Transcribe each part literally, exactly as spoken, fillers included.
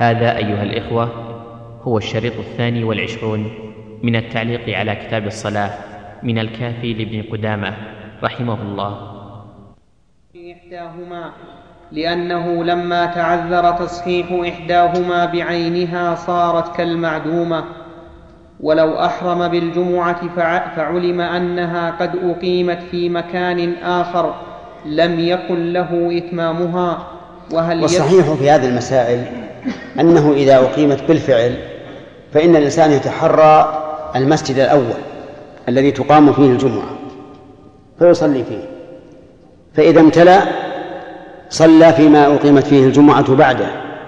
هذا أيها الإخوة هو الشريط الثاني والعشرون من التعليق على كتاب الصلاة من الكافي لابن قدامة رحمه الله. إحداهما لأنه لما تعذر تصحيح إحداهما بعينها صارت كالمعدومة، ولو أحرم بالجمعة فعلم أنها قد أقيمت في مكان آخر لم يكن له إتمامها. وهل والصحيح في هذه المسائل أنه إذا أقيمت بالفعل فإن الإنسان يتحرى المسجد الأول الذي تقام فيه الجمعة فيصلي فيه، فإذا امتلأ صلى فيما أقيمت فيه الجمعة بعده،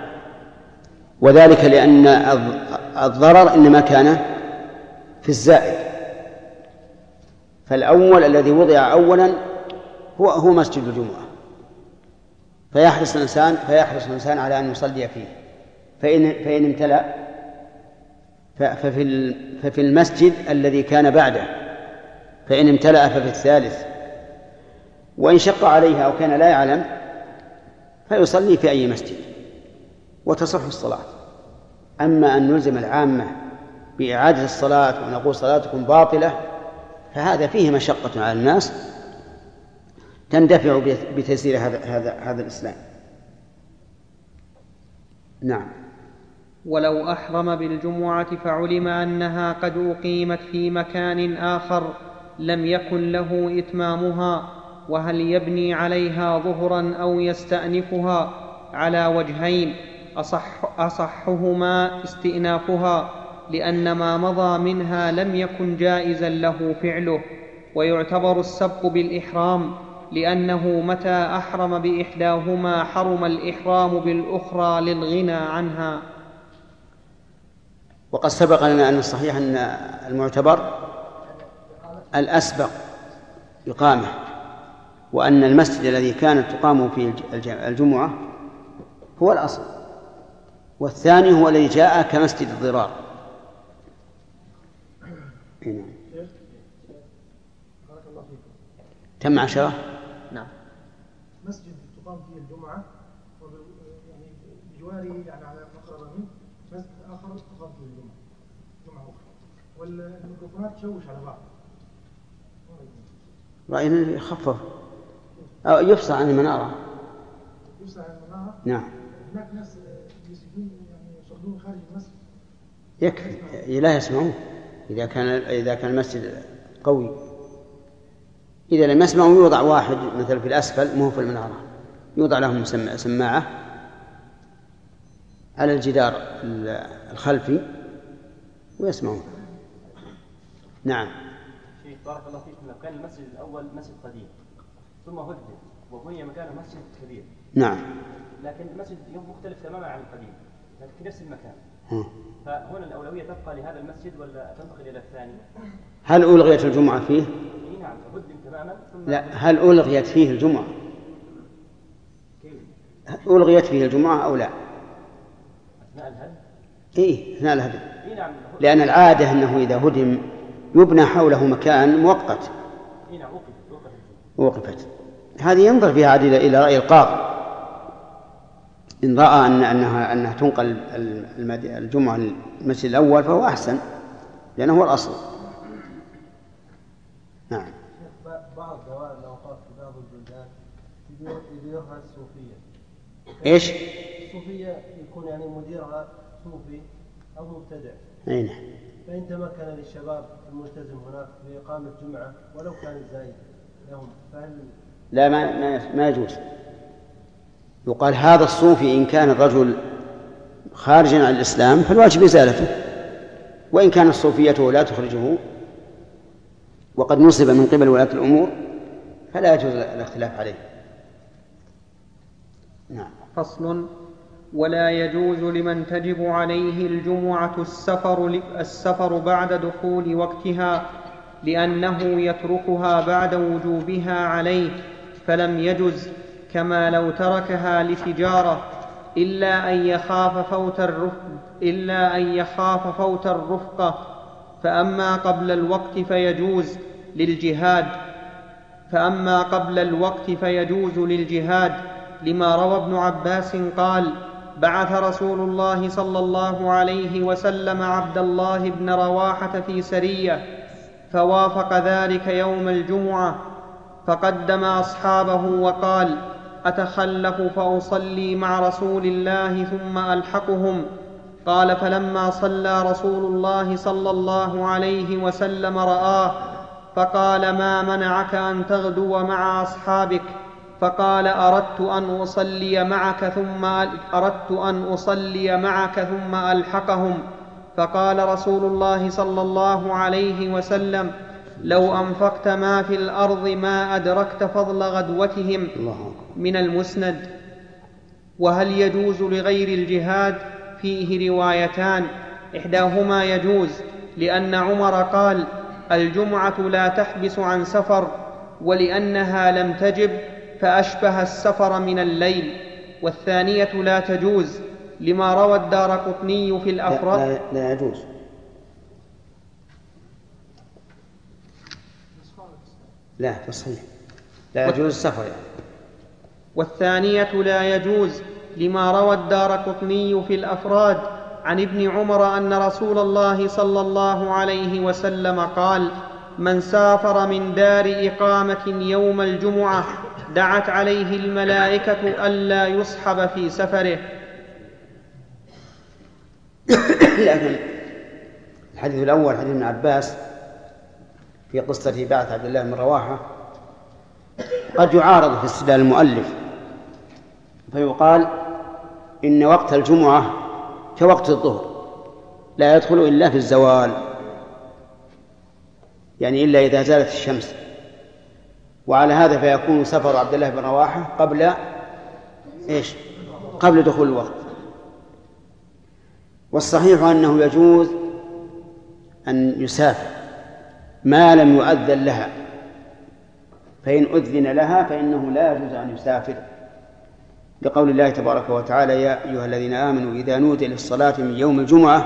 وذلك لأن الضرر إنما كان في الزائد، فالأول الذي وضع أولا هو هو مسجد الجمعة، فيحرص الإنسان فيحرص الإنسان على أن يصلي فيه، فإن فإن امتلأ ففي ففي المسجد الذي كان بعده، فإن امتلأ ففي الثالث، وإن شق عليها أو كان لا يعلم فيصلي في أي مسجد وتصح الصلاة. أما أن نلزم العامة بإعادة الصلاة ونقول صلاتكم باطلة فهذا فيه مشقة على الناس تندفع بتيسير هذا هذا هذا الإسلام. نعم. ولو أحرم بالجمعة فعلم أنها قد أقيمت في مكان آخر لم يكن له إتمامها، وهل يبني عليها ظهرا أو يستأنفها؟ على وجهين، أصح أصحهما استئنافها، لأن ما مضى منها لم يكن جائزا له فعله، ويعتبر السبق بالإحرام، لأنه متى أحرم بإحداهما حرم الإحرام بالأخرى للغنى عنها. وقد سبق لنا أن الصحيح أن المعتبر الأسبق إقامة، وأن المسجد الذي كانت تقام فيه الجمعة هو الأصل، والثاني هو الذي جاء كمسجد الضرار. تم عشرة. نعم. مسجد تقام فيه الجمعة يعني بجواره يعني على مقربة منه مسجد آخر تقام فيه الجمعة جمعة أخرى، والميكروفونات تشوش على بعض. رأينا يخفف أو يفصل عن المنارة. يفصل عن المنارة. نعم. هناك ناس يسجدون يعني يصلون خارج المسجد. يكفي لا يسمعون إذا كان إذا كان المسجد قوي. إذا لم يسمعوا يوضع واحد مثل في الأسفل مو في المنارة، يوضع لهم سماعة على الجدار الخلفي ويسمعون. نعم. شيخ بارك الله فيكم، لو كان المسجد الأول مسجد قديم ثم هدد وبني مكانه مسجد كبير. نعم. لكن المسجد مختلف تماما عن القديم لكن في نفس المكان. م. فهنا الأولوية تبقى لهذا المسجد ولا تنتقل إلى الثاني؟ هل ألغيت الجمعة فيه؟ نعم هدم تماما. لا، هل ألغيت فيه الجمعة؟ كيف؟ ألغيت فيه الجمعة أو لا؟ أثناء الهدم؟ إيه أثناء الهدم. إيه نعم. لأن العادة أنه إذا هدم يبنى حوله مكان مؤقت. إيه نعم وقفت وقفت. وقفت. هذه ينظر فيها عديدة إلى رأي القاضي إن رأى أن أنها أنها تنقل الجمعة المسجد الأول فهو أحسن لأنه هو الأصل. نعم. بعض دوائر الأوقاف في بعض البلدان يديرها الصوفية. إيش؟ الصوفية يكون يعني مديرها صوفي أو مبتدع. أين؟ فإن تمكن للشباب الملتزم هناك بإقامة جمعة ولو كانت زائدة لهم فهل؟ لا ما ما ما يجوز. يقال هذا الصوفي إن كان الرجل خارجا عن الإسلام فالواجب إزالته، وإن كان الصوفية لا تخرجه وقد نصب من قبل ولاة الأمور فلا يجوز الاختلاف عليه. نعم. فصل. ولا يجوز لمن تجب عليه الجمعة السفر السفر بعد دخول وقتها، لأنه يتركها بعد وجوبها عليه فلم يجز، كما لو تركها لتجارة، إلا أن يخاف فوت الرفق إلا أن يخاف فوت الرفقة. فأما قبل الوقت فيجوز للجهاد فأما قبل الوقت فيجوز للجهاد لما روى ابن عباس قال: بعث رسول الله صلى الله عليه وسلم عبد الله بن رواحة في سرية، فوافق ذلك يوم الجمعة، فقدم أصحابه وقال: أتخلف فأصلي مع رسول الله ثم ألحقهم؟ قال: فلما صلى رسول الله صلى الله عليه وسلم رآه، فقال: ما منعك أن تغدو مع أصحابك؟ فقال: أردت أن أصلي معك ثم أردت أن أصلي معك ثم ألحقهم. فقال رسول الله صلى الله عليه وسلم: لو أنفقت ما في الأرض ما أدركت فضل غدوتهم. من المسند. وهل يجوز لغير الجهاد؟ فيه روايتان، إحداهما يجوز لأن عمر قال: الجمعة لا تحبس عن سفر، ولأنها لم تجب فأشبه السفر من الليل. والثانية لا تجوز لما روى الدارقطني في الأفراد. لا, لا يجوز لا تصحيح لا يجوز السفر يعني. والثانية لا يجوز لما روى الدارقطني في الأفراد عن ابن عمر أن رسول الله صلى الله عليه وسلم قال: من سافر من دار إقامة يوم الجمعة دعت عليه الملائكة ألا يصحب في سفره. لكن الحديث الأول حديث ابن عباس في قصة بعث عبد الله بن رواحة قد يعارض في استدلال المؤلف، فيقال إن وقت الجمعة كوقت الظهر لا يدخل إلا في الزوال، يعني إلا إذا زالت الشمس، وعلى هذا فيكون سفر عبد الله بن رواحة قبل إيش؟ قبل دخول الوقت. والصحيح أنه يجوز أن يسافر ما لم يؤذن لها، فإن أذن لها فإنه لا يجوز أن يسافر، لقول الله تبارك وتعالى: يا أيها الذين آمنوا إذا نودي للصلاة من يوم الجمعة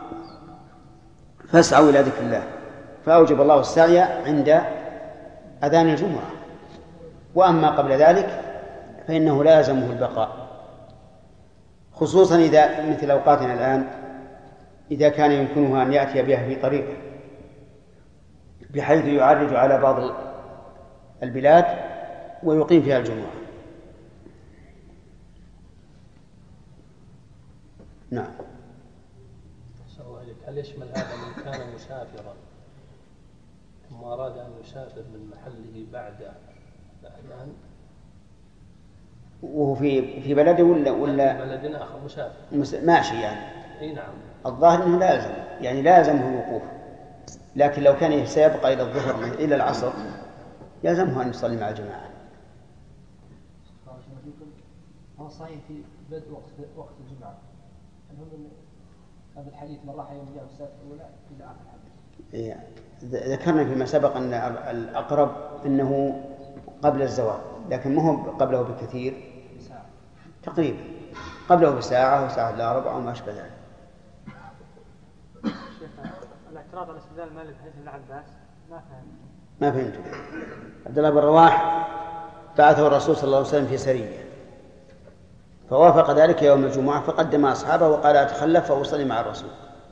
فاسعوا إلى ذكر الله، فأوجب الله السعي عند أذان الجمعة. وأما قبل ذلك فإنه لازمه البقاء، خصوصا إذا مثل أوقاتنا الآن إذا كان يمكنه أن يأتي بها في طريقه بحيث يعرج على بعض البلاد ويقيم فيها الجمعة. نعم. الله عليك، هل يشمل هذا من كان مسافرا ثم أراد أن يسافر من محله بعد الأذان وهو في في بلده ولا ولا في بلد آخر مسافر مس... ماشي يعني؟ أي نعم. الظاهر أنه لازم يعني لازمه الوقوف، لكن لو كان سيبقى إلى الظهر إلى العصر يلزمه أن يصلي مع الجماعة. هو صحيح في بدء وقت وقت الجمعة، المهم هذا الحديث من راح يوم الجمعة الساعة الأولى إلى آخر الحديث. ذكرنا فيما سبق أن الأقرب أنه قبل الزوال، لكن ما هو قبله بكثير، بساعة تقريبا قبله بساعة وساعة إلا ربع وما أشبه ذلك. شيخ، الاعتراض على استدلال مالك بحديث ابن عباس ما فهمت. ما فهمت. عبد الله بن رواح بعثه الرسول صلى الله عليه وسلم في سرية، فوافق ذلك يوم الجمعة فقدم أصحابه وقال: أتخلف فأصلي مع الرسول.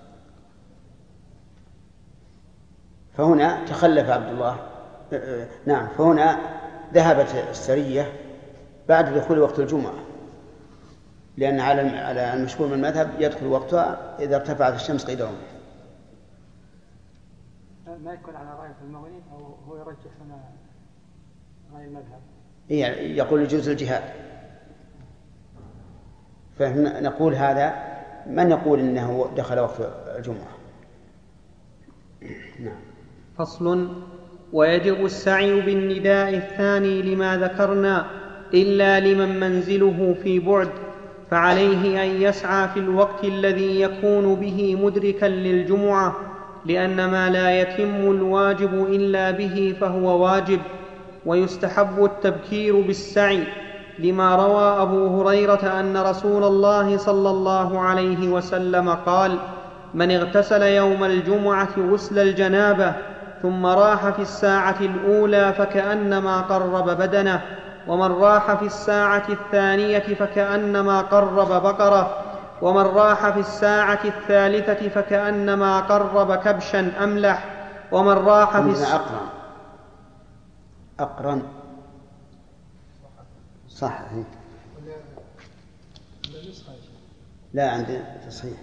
فهنا تخلف عبد الله، نعم، فهنا ذهبت السرية بعد دخول وقت الجمعة، لأن على المشهور من المذهب يدخل وقتها إذا ارتفعت الشمس قيد رمح. ما يكون على رأي المغني أو هو يرجح لنا رأي المذهب؟ يعني يقول يجوز الجهاد، فنقول هذا من يقول إنه دخل وقت الجمعة. نعم. فصل. ويجب السعي بالنداء الثاني لما ذكرنا إلا لمن منزله في بعد، فعليه أن يسعى في الوقت الذي يكون به مدركا للجمعة، لأن ما لا يتم الواجب إلا به فهو واجب. ويستحب التبكير بالسعي لما روى أبو هريرة أن رسول الله صلى الله عليه وسلم قال: من اغتسل يوم الجمعة غسل الجنابة ثم راح في الساعة الأولى فكأنما قرب بدنه، ومن راح في الساعة الثانية فكأنما قرب بقرة، ومن راح في الساعة الثالثة فكأنما قرب كبشا أملح، ومن راح في الساعة أقرن أقرن صح. لا عندي تصحيح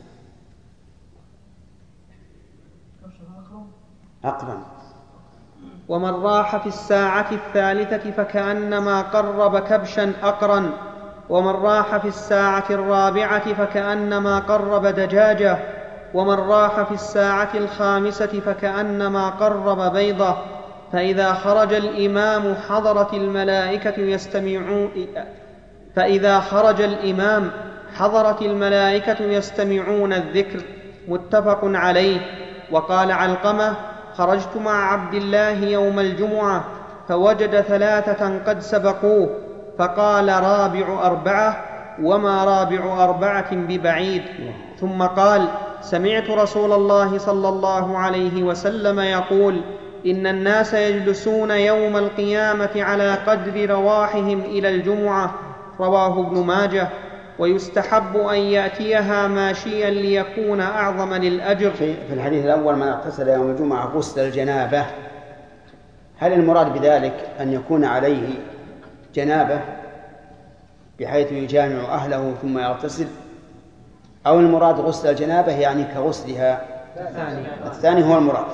أقرن. ومن راح في الساعة الثالثة فكأنما قرب كبشا أقرن، ومن راح في الساعة الرابعة فكأنما قرب دجاجة، ومن راح في الساعة الخامسة فكأنما قرب بيضة. فإذا خرج الإمام حضرت الملائكة يستمعون فإذا خرج الإمام حضرت الملائكة يستمعون الذكر. متفق عليه. وقال علقمة: خرجت مع عبد الله يوم الجمعة فوجد ثلاثة قد سبقوه، فقال: رابع أربعة، وما رابع أربعة ببعيد. ثم قال: سمعت رسول الله صلى الله عليه وسلم يقول: إن الناس يجلسون يوم القيامة على قدر رواحهم إلى الجمعة. رواه ابن ماجه. ويستحب أن يأتيها ماشيا ليكون أعظم للأجر. في الحديث الأول: من اغتسل يوم الجمعة غسل الجنابة، هل المراد بذلك أن يكون عليه جنابة بحيث يجامع أهله ثم يغتسل، أو المراد غسل الجنابة يعني كغسلها؟ الثاني هو المراد.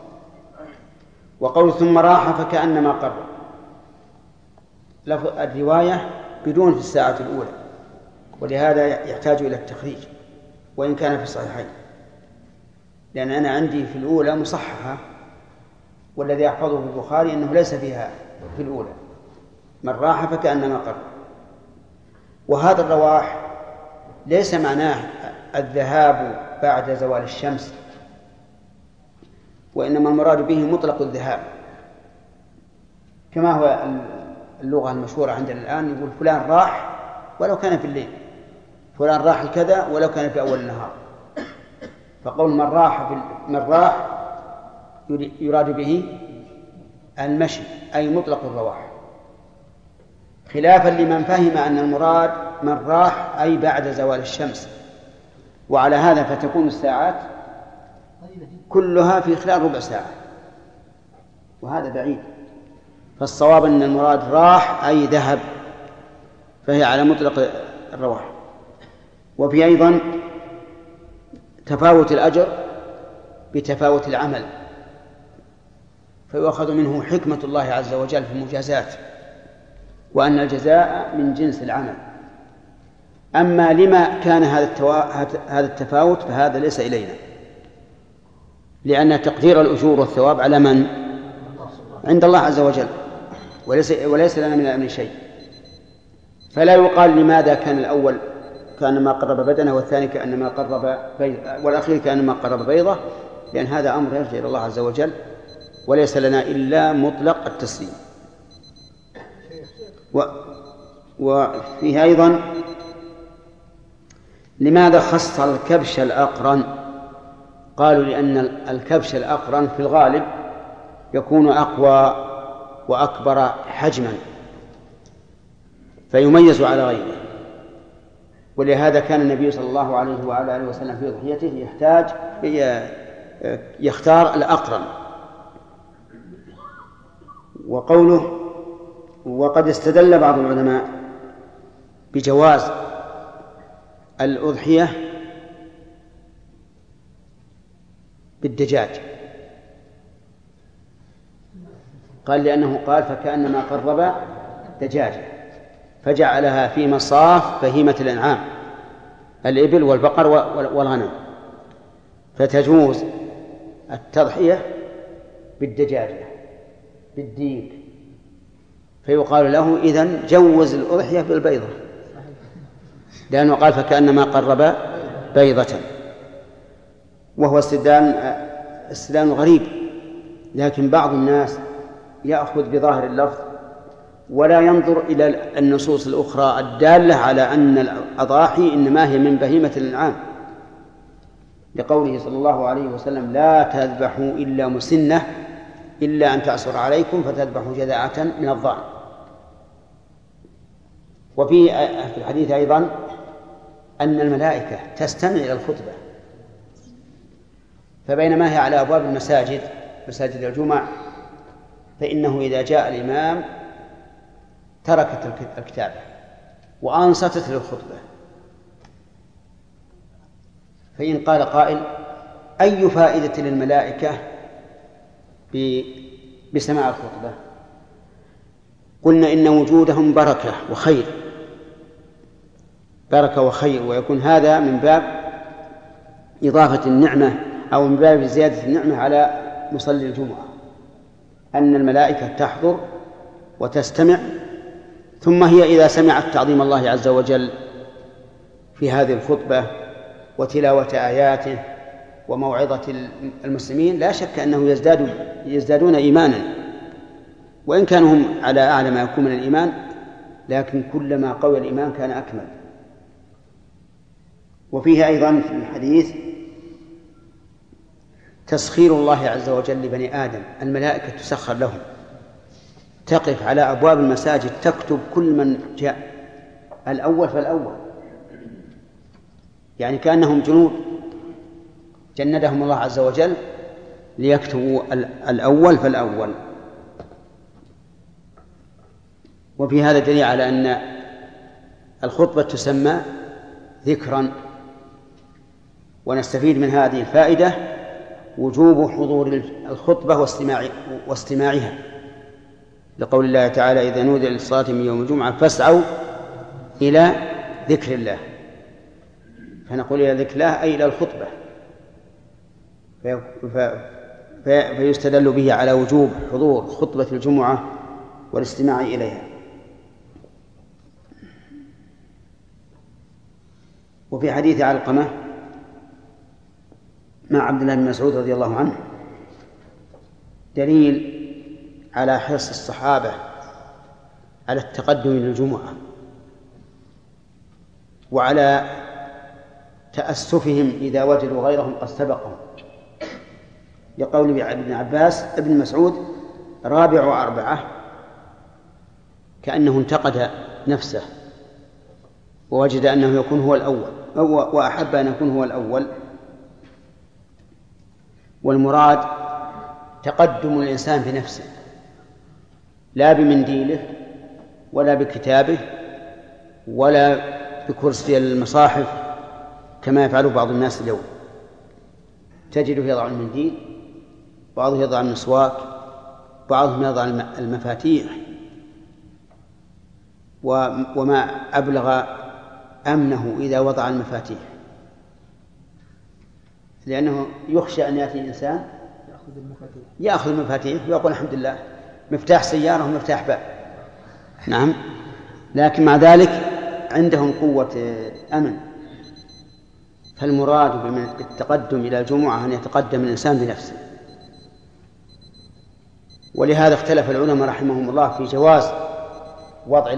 وقول ثم راح فكأنما قرب، الرواية بدون في الساعة الأولى، ولهذا يحتاج إلى التخريج وإن كان في الصحيحين، لأن أنا عندي في الأولى مصححة، والذي أحفظه في البخاري أنه ليس فيها في الأولى من راح فكأنما قرب. وهذا الرواح ليس معناه الذهاب بعد زوال الشمس، وإنما المراد به مطلق الذهاب، كما هو اللغة المشهورة عندنا الآن، يقول فلان راح ولو كان في الليل، فلان راح الكذا ولو كان في أول النهار. فقول من راح في من راح يراد به المشي أي مطلق الرواح، خلافا لمن فهم أن المراد من راح أي بعد زوال الشمس. وعلى هذا فتكون الساعات كلها في خلال ربع ساعة، وهذا بعيد. فالصواب أن المراد راح أي ذهب، فهي على مطلق الرواح. وفي أيضا تفاوت الأجر بتفاوت العمل، فيؤخذ منه حكمة الله عز وجل في المجازات، وأن الجزاء من جنس العمل. أما لما كان هذا التفاوت فهذا ليس إلينا، لأن تقدير الأجور والثواب على من؟ عند الله عز وجل، وليس, وليس لنا من الأمر شيء. فلا يقال لماذا كان الأول كأنما قرب بدنه والثاني كأنما قرب بيضة والأخير كأنما قرب بيضة، لأن هذا أمر يرجع إلى الله عز وجل، وليس لنا إلا مطلق التسليم. و... وفيه أيضا لماذا خص الكبش الأقرن؟ قالوا لأن الكبش الأقرن في الغالب يكون أقوى وأكبر حجما فيميز على غيره، ولهذا كان النبي صلى الله عليه وعلى آله وسلم في ضحيته يحتاج يختار الأقرن. وقوله وقد استدل بعض العلماء بجواز الأضحية بالدجاج، قال لأنه قال فكأنما قرب دجاجة، فجعلها في مصاف بهيمة الأنعام الإبل والبقر والغنم، فتجوز التضحية بالدجاجة بالديك، فيقال له إذن جوز الأضحية بالبيضة، لأنه قال فكأنما قرب بيضة. وهو استدلال استدلال غريب، لكن بعض الناس يأخذ بظاهر اللفظ ولا ينظر إلى النصوص الأخرى الدالة على أن الأضاحي إنما هي من بهيمة الأنعام، لقوله صلى الله عليه وسلم لا تذبحوا إلا مسنة إلا أن تعصر عليكم فتذبحوا جذعة من الضأن. وفي في الحديث أيضا أن الملائكة تستمع إلى الخطبة، فبينما هي على أبواب المساجد مساجد الجمع فإنه إذا جاء الإمام تركت الكتابة وأنصتت للخطبة. فإن قال قائل: أي فائدة للملائكة بسماع الخطبة؟ قلنا إن وجودهم بركة وخير، بركة وخير، ويكون هذا من باب إضافة النعمة أو من باب زيادة النعمة على مصلي الجمعة، أن الملائكة تحضر وتستمع، ثم هي إذا سمعت تعظيم الله عز وجل في هذه الخطبة وتلاوة آياته وموعظة المسلمين لا شك أنه يزداد يزدادون إيمانا، وإن كانوا هم على أعلى ما يكون من الإيمان، لكن كلما قوي الإيمان كان أكمل. وفيه أيضا في الحديث تسخير الله عز وجل لبني آدم، الملائكة تسخر لهم، تقف على أبواب المساجد تكتب كل من جاء الأول فالأول، يعني كأنهم جنود جندهم الله عز وجل ليكتبوا الأول فالأول. وفي هذا دليل على أن الخطبة تسمى ذكرا. ونستفيد من هذه الفائدة وجوب حضور الخطبة واستماع واستماعها، لقول الله تعالى: إذا نودي للصلاة من يوم الجمعة فاسعوا إلى ذكر الله. فنقول إلى ذكر الله أي إلى الخطبة، في فيستدل به على وجوب حضور خطبة الجمعة والاستماع إليها. وفي حديث علقمة مع عبد الله بن مسعود رضي الله عنه دليل على حرص الصحابة على التقدم للجمعة وعلى تأسفهم إذا وجدوا غيرهم قد سبقهم، لقول ابن عباس ابن مسعود: رابع أربعة، كأنه انتقد نفسه ووجد أنه يكون هو الأول وأحب أن يكون هو الأول. والمراد تقدم الإنسان بنفسه لا بمنديله ولا بكتابه ولا بكرسي المصاحف كما يفعل بعض الناس اليوم، تجده يضع المنديل، بعضهم يضع المسواك، بعضهم يضع المفاتيح، وما أبلغ أمنه إذا وضع المفاتيح، لأنه يخشى أن يأتي الإنسان يأخذ المفاتيح ويقول: الحمد لله، مفتاح سيارة ومفتاح باب. نعم، لكن مع ذلك عندهم قوة أمن. فالمراد بالتقدم إلى الجمعة أن يتقدم الإنسان بنفسه. ولهذا اختلف العلماء رحمهم الله في جواز وضع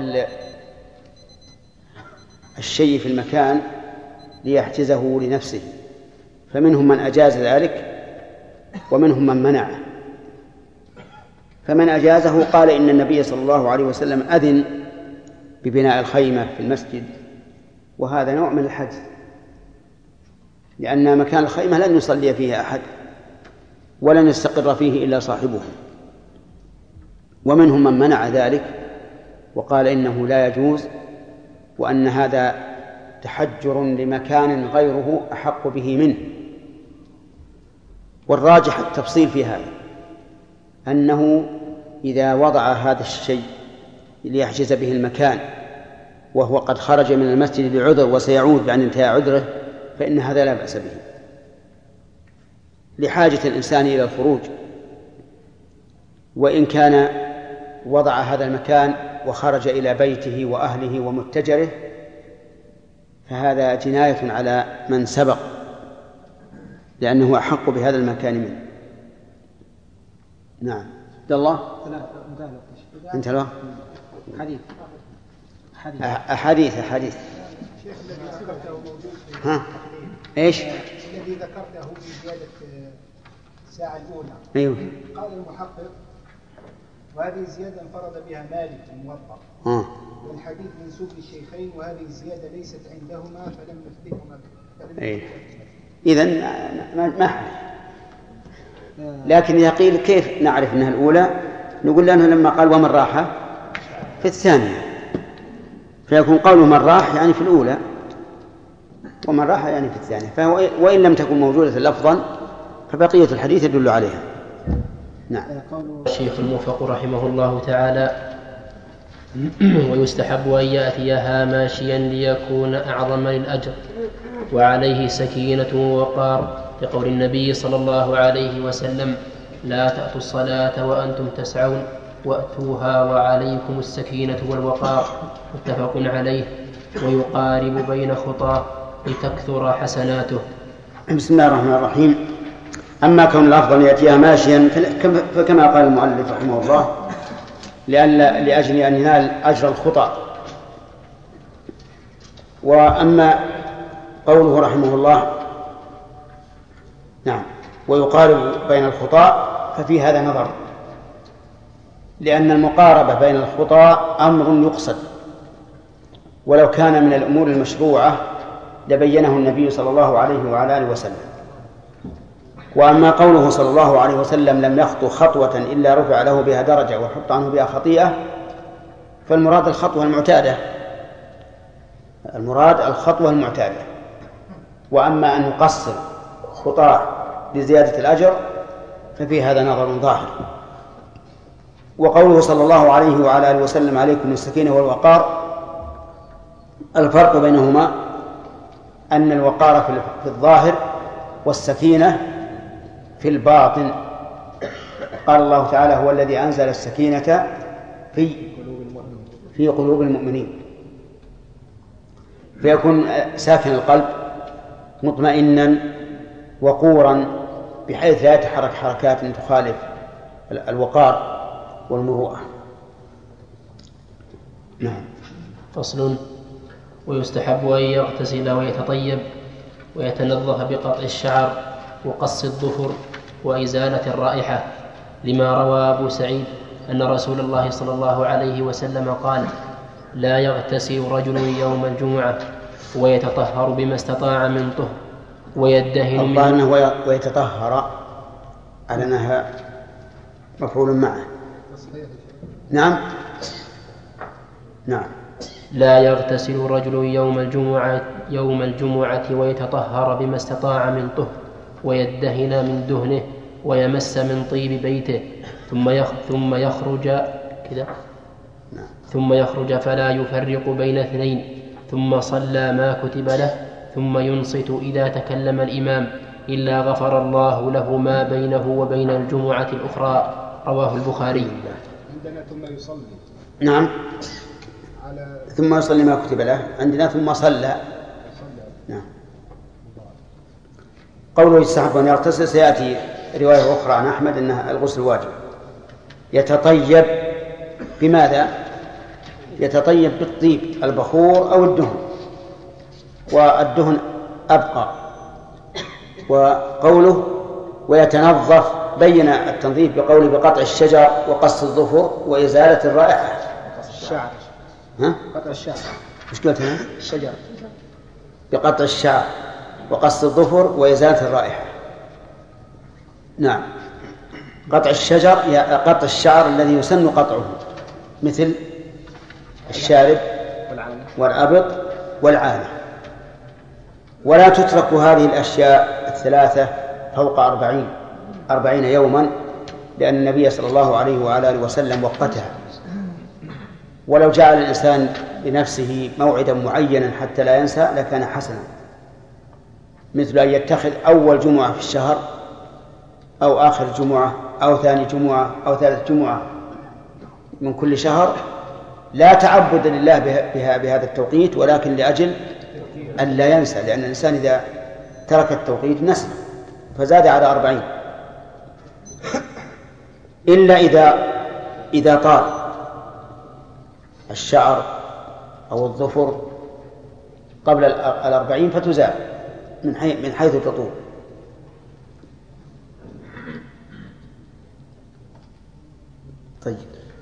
الشيء في المكان ليحجزه لنفسه، فمنهم من أجاز ذلك ومنهم من منعه. فمن أجازه قال إن النبي صلى الله عليه وسلم أذن ببناء الخيمة في المسجد، وهذا نوع من الحجز، لأن مكان الخيمة لن يصلي فيه أحد ولن يستقر فيه إلا صاحبه. ومنهم من منع ذلك وقال إنه لا يجوز، وأن هذا تحجر لمكان غيره أحق به منه. والراجح التفصيل في هذا، أنه إذا وضع هذا الشيء ليحجز به المكان وهو قد خرج من المسجد بعذر وسيعود بعد انتهاء عذره فإن هذا لا بأس به، لحاجة الإنسان إلى الخروج. وإن كان وضع هذا المكان وخرج إلى بيته وأهله ومتجره فهذا جناية على من سبق، لأنه أحق بهذا المكان منه. نعم. عبد الله انت له حديث أحاديث أحاديث ها إيش الذي ذكرته في زيادة الساعة الأولى. أيوه. قال المحقق وهذه الزيادة انفرد بها مالك الموطأ آه. والحديث منسوب للشيخين وهذه الزيادة ليست عندهما فلم يثبتهما. إيه. إذن ما ما لكن إذا قيل كيف نعرف أنها الأولى؟ نقول لأنه لما قال ومن راح في الثانية، فيكون قوله من راح يعني في الأولى، ومن راح يعني في الثانية، فهو وإن لم تكن موجودة لفظا فبقية الحديث يدل عليها. نعم. الشيخ الموفق رحمه الله تعالى: ويستحب أن يأتيها ماشيا ليكون أعظم للأجر وعليه سكينة ووقار، لقول النبي صلى الله عليه وسلم: لا تأتوا الصلاة وأنتم تسعون وأتوها وعليكم السكينة والوقار، متفق عليه. ويقارب بين خطاه لتكثر حسناته. بسم الله الرحمن الرحيم. أما كون الأفضل يأتيها ماشيا فكما قال المؤلف رحمه الله لأجل أن ينال أجر الخطأ. وأما قوله رحمه الله نعم ويقارب بين الخطأ ففي هذا نظر، لأن المقاربة بين الخطأ أمر يقصد، ولو كان من الأمور المشروعة لبينه النبي صلى الله عليه وعلى آله وسلم. وأما قوله صلى الله عليه وسلم لم يخطو خطوة إلا رفع له بها درجة وحط عنه بها خطيئة، فالمراد الخطوة المعتادة، المراد الخطوة المعتادة. وأما أن يقصر خطاه لزيادة الأجر ففي هذا نظر ظاهر. وقوله صلى الله عليه وعلى آله وسلم عليكم السكينة والوقار، الفرق بينهما أن الوقار في الظاهر والسكينة في الباطن. قال الله تعالى: هو الذي أنزل السكينة في في قلوب المؤمنين، فيكون ساكن القلب مطمئنا وقورا بحيث لا يتحرك حركات تخالف الوقار والمروءة. نعم. فصل. ويستحب أن يغتسل ويتطيب ويتنظف بقطع الشعر وقص الظفر وإزالة الرائحة، لما روى أبو سعيد أن رسول الله صلى الله عليه وسلم قال: لا يغتسل رجل يوم الجمعة ويتطهر بما استطاع من طهر ويدهن من أنه ويتطهر على أنها مفعول معه. نعم نعم. لا يغتسل رجل يوم الجمعة يوم الجمعة ويتطهر بما استطاع من طهر ويدهن من دهنه ويمس من طيب بيته ثم ثم يخرج كذا ثم يخرج فلا يفرق بين اثنين، ثم صلى ما كتب له، ثم ينصت إذا تكلم الإمام إلا غفر الله له ما بينه وبين الجمعة الأخرى. رواه البخاري. عندنا ثم يصلي. نعم. ثم يصلي ما كتب له، عندنا ثم صلى. نعم. قوله يستحب أن يغتسل سيأتي رواية أخرى عن أحمد أنها الغسل واجب. يتطيب بماذا؟ يتطيب بالطيب البخور أو الدهن، والدهن أبقى. وقوله ويتنظف بين التنظيف بقوله بقطع الشجر وقص الظفر وإزالة الرائحة. الشعر. ها؟ قطع الشعر. مش قلت هنا؟ الشجر. بقطع الشعر وقص الظفر وإزالة الرائحة. نعم. قطع الشجر يا قطع الشعر الذي يسن قطعه، مثل الشارب والأبط والعانة. ولا تترك هذه الأشياء الثلاثة فوق أربعين أربعين يوما، لأن النبي صلى الله عليه وعلى آله وسلم وقتها. ولو جعل الإنسان لنفسه موعدا معينا حتى لا ينسى لكان حسنا، مثل أن يتخذ أول جمعة في الشهر أو آخر جمعة أو ثاني جمعة أو ثالث جمعة من كل شهر، لا تعبد لله بها بهذا التوقيت، ولكن لأجل أن لا ينسى، لأن الإنسان إذا ترك التوقيت نسى، فزاد على أربعين. إلا إذا إذا طال الشعر أو الظفر قبل الأربعين فتزال من حيث تطول. طيب.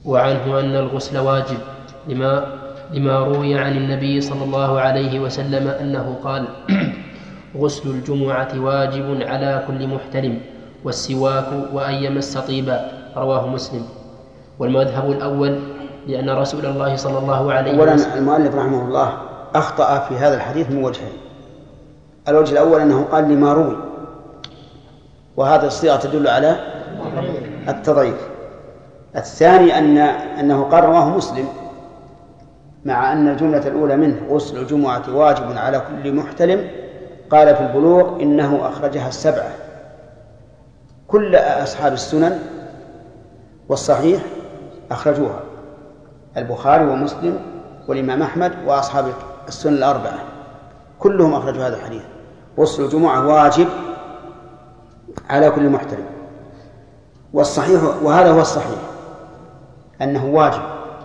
وعنه أن الغسل واجب لما, لما روي عن النبي صلى الله عليه وسلم أنه قال غسل الجمعة واجب على كل محتلم والسواك وأن يمس طيبا. رواه مسلم. والمذهب الأول لأن رسول الله صلى الله عليه وسلم. أولا المؤلف رحمه الله أخطأ في هذا الحديث من وجهين. الوجه الأول أنه قال لما روي، وهذا الصيغة تدل على التضعيف. الثاني أن أنه قال رواه مسلم، مع أن الجملة الأولى منه غسل الجمعة واجب على كل محتلم، قال في البلوغ إنه أخرجها السبعة كل أصحاب السنن والصحيح أخرجوها، البخاري ومسلم والإمام أحمد وأصحاب السنن الأربعة كلهم أخرجوا هذا الحديث. غسل الجمعة واجب على كل محتلم، والصحيح وهذا هو الصحيح أنه واجب،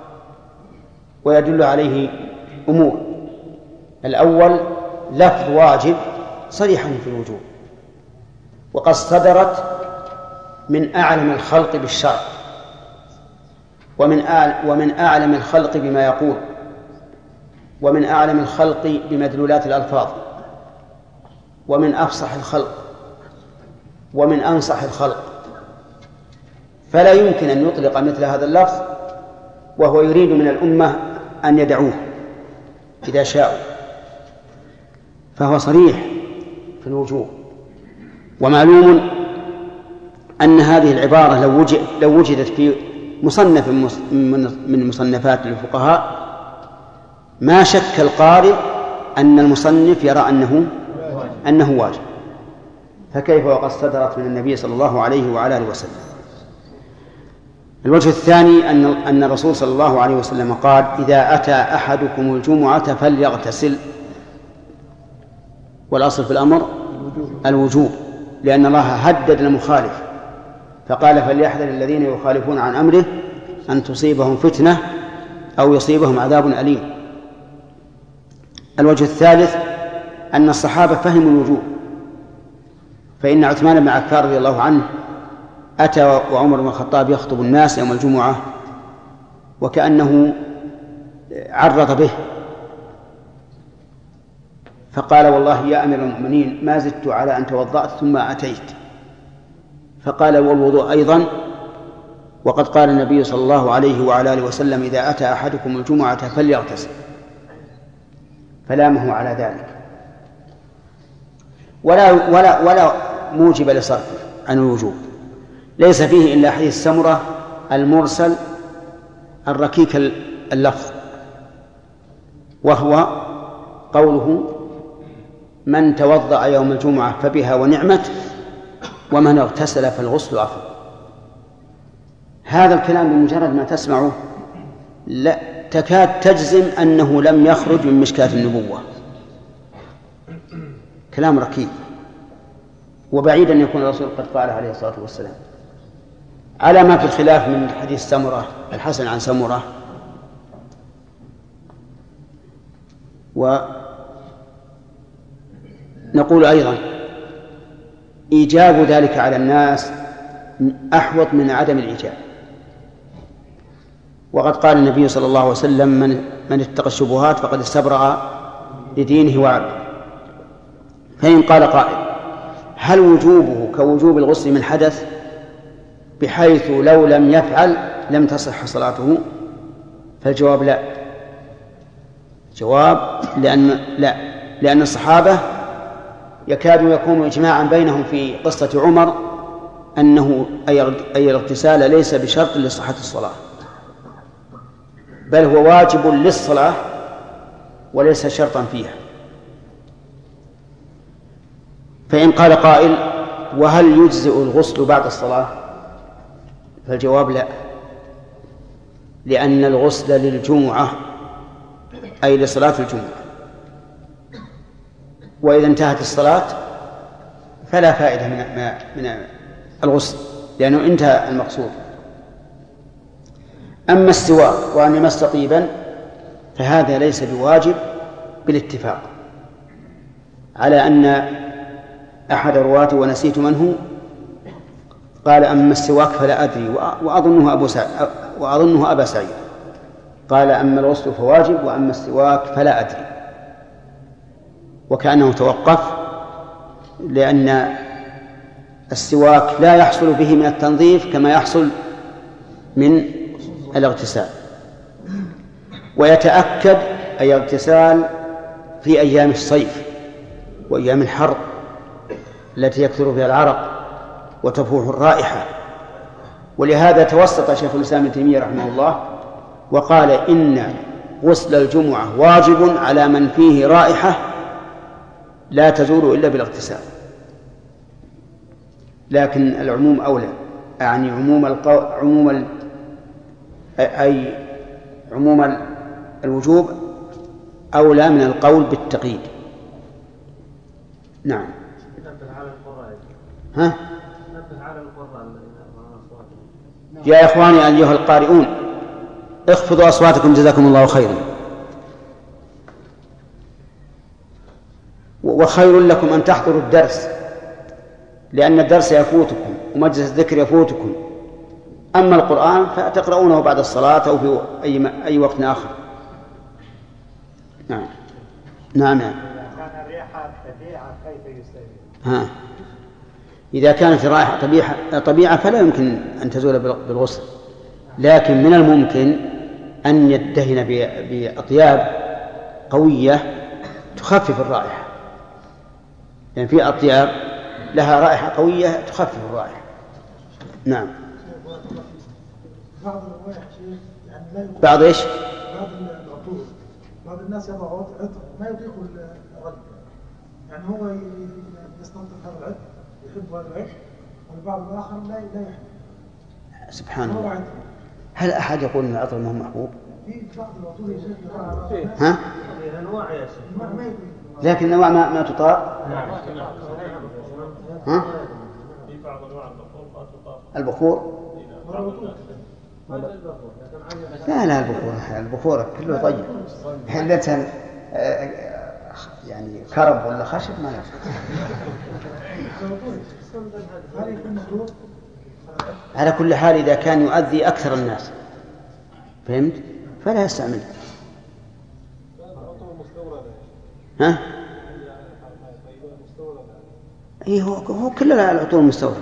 ويدل عليه أمور. الأول لفظ واجب صريح في الوجوب، وقد صدرت من أعلم الخلق بالشرع، ومن ومن أعلم الخلق بما يقول، ومن أعلم الخلق بمدلولات الألفاظ، ومن أفصح الخلق، ومن أنصح الخلق. فلا يمكن أن يطلق مثل هذا اللفظ وهو يريد من الأمة أن يدعوه إذا شاءوا، فهو صريح في الوجوب. ومعلوم أن هذه العبارة لو وجد لو وجدت في مصنف من مصنفات الفقهاء ما شك القارئ أن المصنف يرى أنه أنه واجب، فكيف وقد صدرت من النبي صلى الله عليه وعلى آله وسلم. الوجه الثاني أن أن الرسول صلى الله عليه وسلم قال إذا أتى أحدكم الجمعة فليغتسل، والأصل في الأمر الوجوب، لأن الله هدد المخالف فقال فليحذر الذين يخالفون عن أمره أن تصيبهم فتنة أو يصيبهم عذاب أليم. الوجه الثالث أن الصحابة فهموا الوجوب، فإن عثمان بن عفان رضي الله عنه أتى وعمر بن الخطاب يخطب الناس يوم الجمعة وكأنه عرض به، فقال والله يا أمير المؤمنين ما زدت على أن توضأت ثم أتيت، فقال والوضوء أيضا، وقد قال النبي صلى الله عليه وعلى آله وسلم إذا أتى أحدكم الجمعة فليغتسل، فلامه على ذلك، ولا, ولا, ولا موجب لصرفه عن الوجوب. ليس فيه إلا حديث سمرة المرسل الركيك اللفظ، وهو قوله من توضأ يوم الجمعة فبها ونعمت ومن اغتسل فالغسل أفضل. هذا الكلام بمجرد ما تسمعه لا تكاد تجزم أنه لم يخرج من مشكاة النبوة، كلام ركيك وبعيد أن يكون الرسول قد قال عليه الصلاة والسلام، على ما في الخلاف من حديث سمرة الحسن عن سمرة. ونقول أيضا إيجاب ذلك على الناس أحوط من عدم الإيجاب، وقد قال النبي صلى الله عليه وسلم من, من اتقى الشبهات فقد استبرأ لدينه وعرضه. فإن قال قائل هل وجوبه كوجوب الغسل من حدث بحيث لو لم يفعل لم تصح صلاته؟ فالجواب لا. جواب لأن لا لأن الصحابة يكاد يكون إجماعا بينهم في قصة عمر أنه أي الاغتسال ليس بشرط لصحة الصلاة، بل هو واجب للصلاة وليس شرطا فيها. فإن قال قائل وهل يجزئ الغسل بعد الصلاة؟ فالجواب لا، لأن الغسل للجمعة أي لصلاة الجمعة، وإذا انتهت الصلاة فلا فائدة من من الغسل لأنه انتهى المقصود. أما السواك وأن يمس طيبا فهذا ليس بواجب بالاتفاق، على أن أحد الرواة ونسيت من هو قال أما السواك فلا أدري، وأظنه أبو سعد وأظنه أبا سعيد قال أما الغسل فواجب وأما السواك فلا أدري، وكأنه توقف لأن السواك لا يحصل به من التنظيف كما يحصل من الاغتسال، ويتأكد أي اغتسال في أيام الصيف وأيام الحر التي يكثر فيها العرق وتفوح الرائحة. ولهذا توسط شيخ الإسلام ابن تيمية رحمه الله وقال إن غسل الجمعة واجب على من فيه رائحة لا تزول إلا بالاغتسال، لكن العموم أولى، يعني عموم القو... عموم ال... أي عموم الوجوب أولى من القول بالتقييد. نعم. ها؟ يا إخواني أيها القارئون اخفضوا أصواتكم جزاكم الله خيرا، وخير لكم أن تحضروا الدرس لأن الدرس يفوتكم ومجلس الذكر يفوتكم، أما القرآن فتقرؤونه بعد الصلاة أو في أي, أي وقت آخر. نعم نعم نعم. كان الريحة طبيعة كيف يستوي؟ ها، إذا كانت الرائحة طبيعة طبيعة فلا يمكن أن تزول بالغسل، لكن من الممكن أن يدهن بأطياب قوية تخفف الرائحة، يعني في أطياب لها رائحة قوية تخفف الرائحة. نعم. بعض الروائح شيء يعني لا يطيق، بعض إيش؟ بعض العطور، بعض الناس يضع عطر ما يطيق الرجل، يعني هو يستنطق هذا العطر يحب هذا العطر والبعض الآخر لا لا يحب. سبحان الله. هل أحد يقول أن العطر ما هو محبوب؟ في بعض العطور يا شيخ. ها؟ أنواع يا شيخ. لكن النوع ما ما تطاق. ها؟ في بعض انواع البخور ما تطاق. البخور؟ لا لا البخور البخور كله طيب، حلة يعني كرب ولا خشب ما يصير. على كل حال إذا كان يؤذي أكثر الناس فهمت فلا يستعمل. ها؟ إيه هو هو كل العطور المستوردة.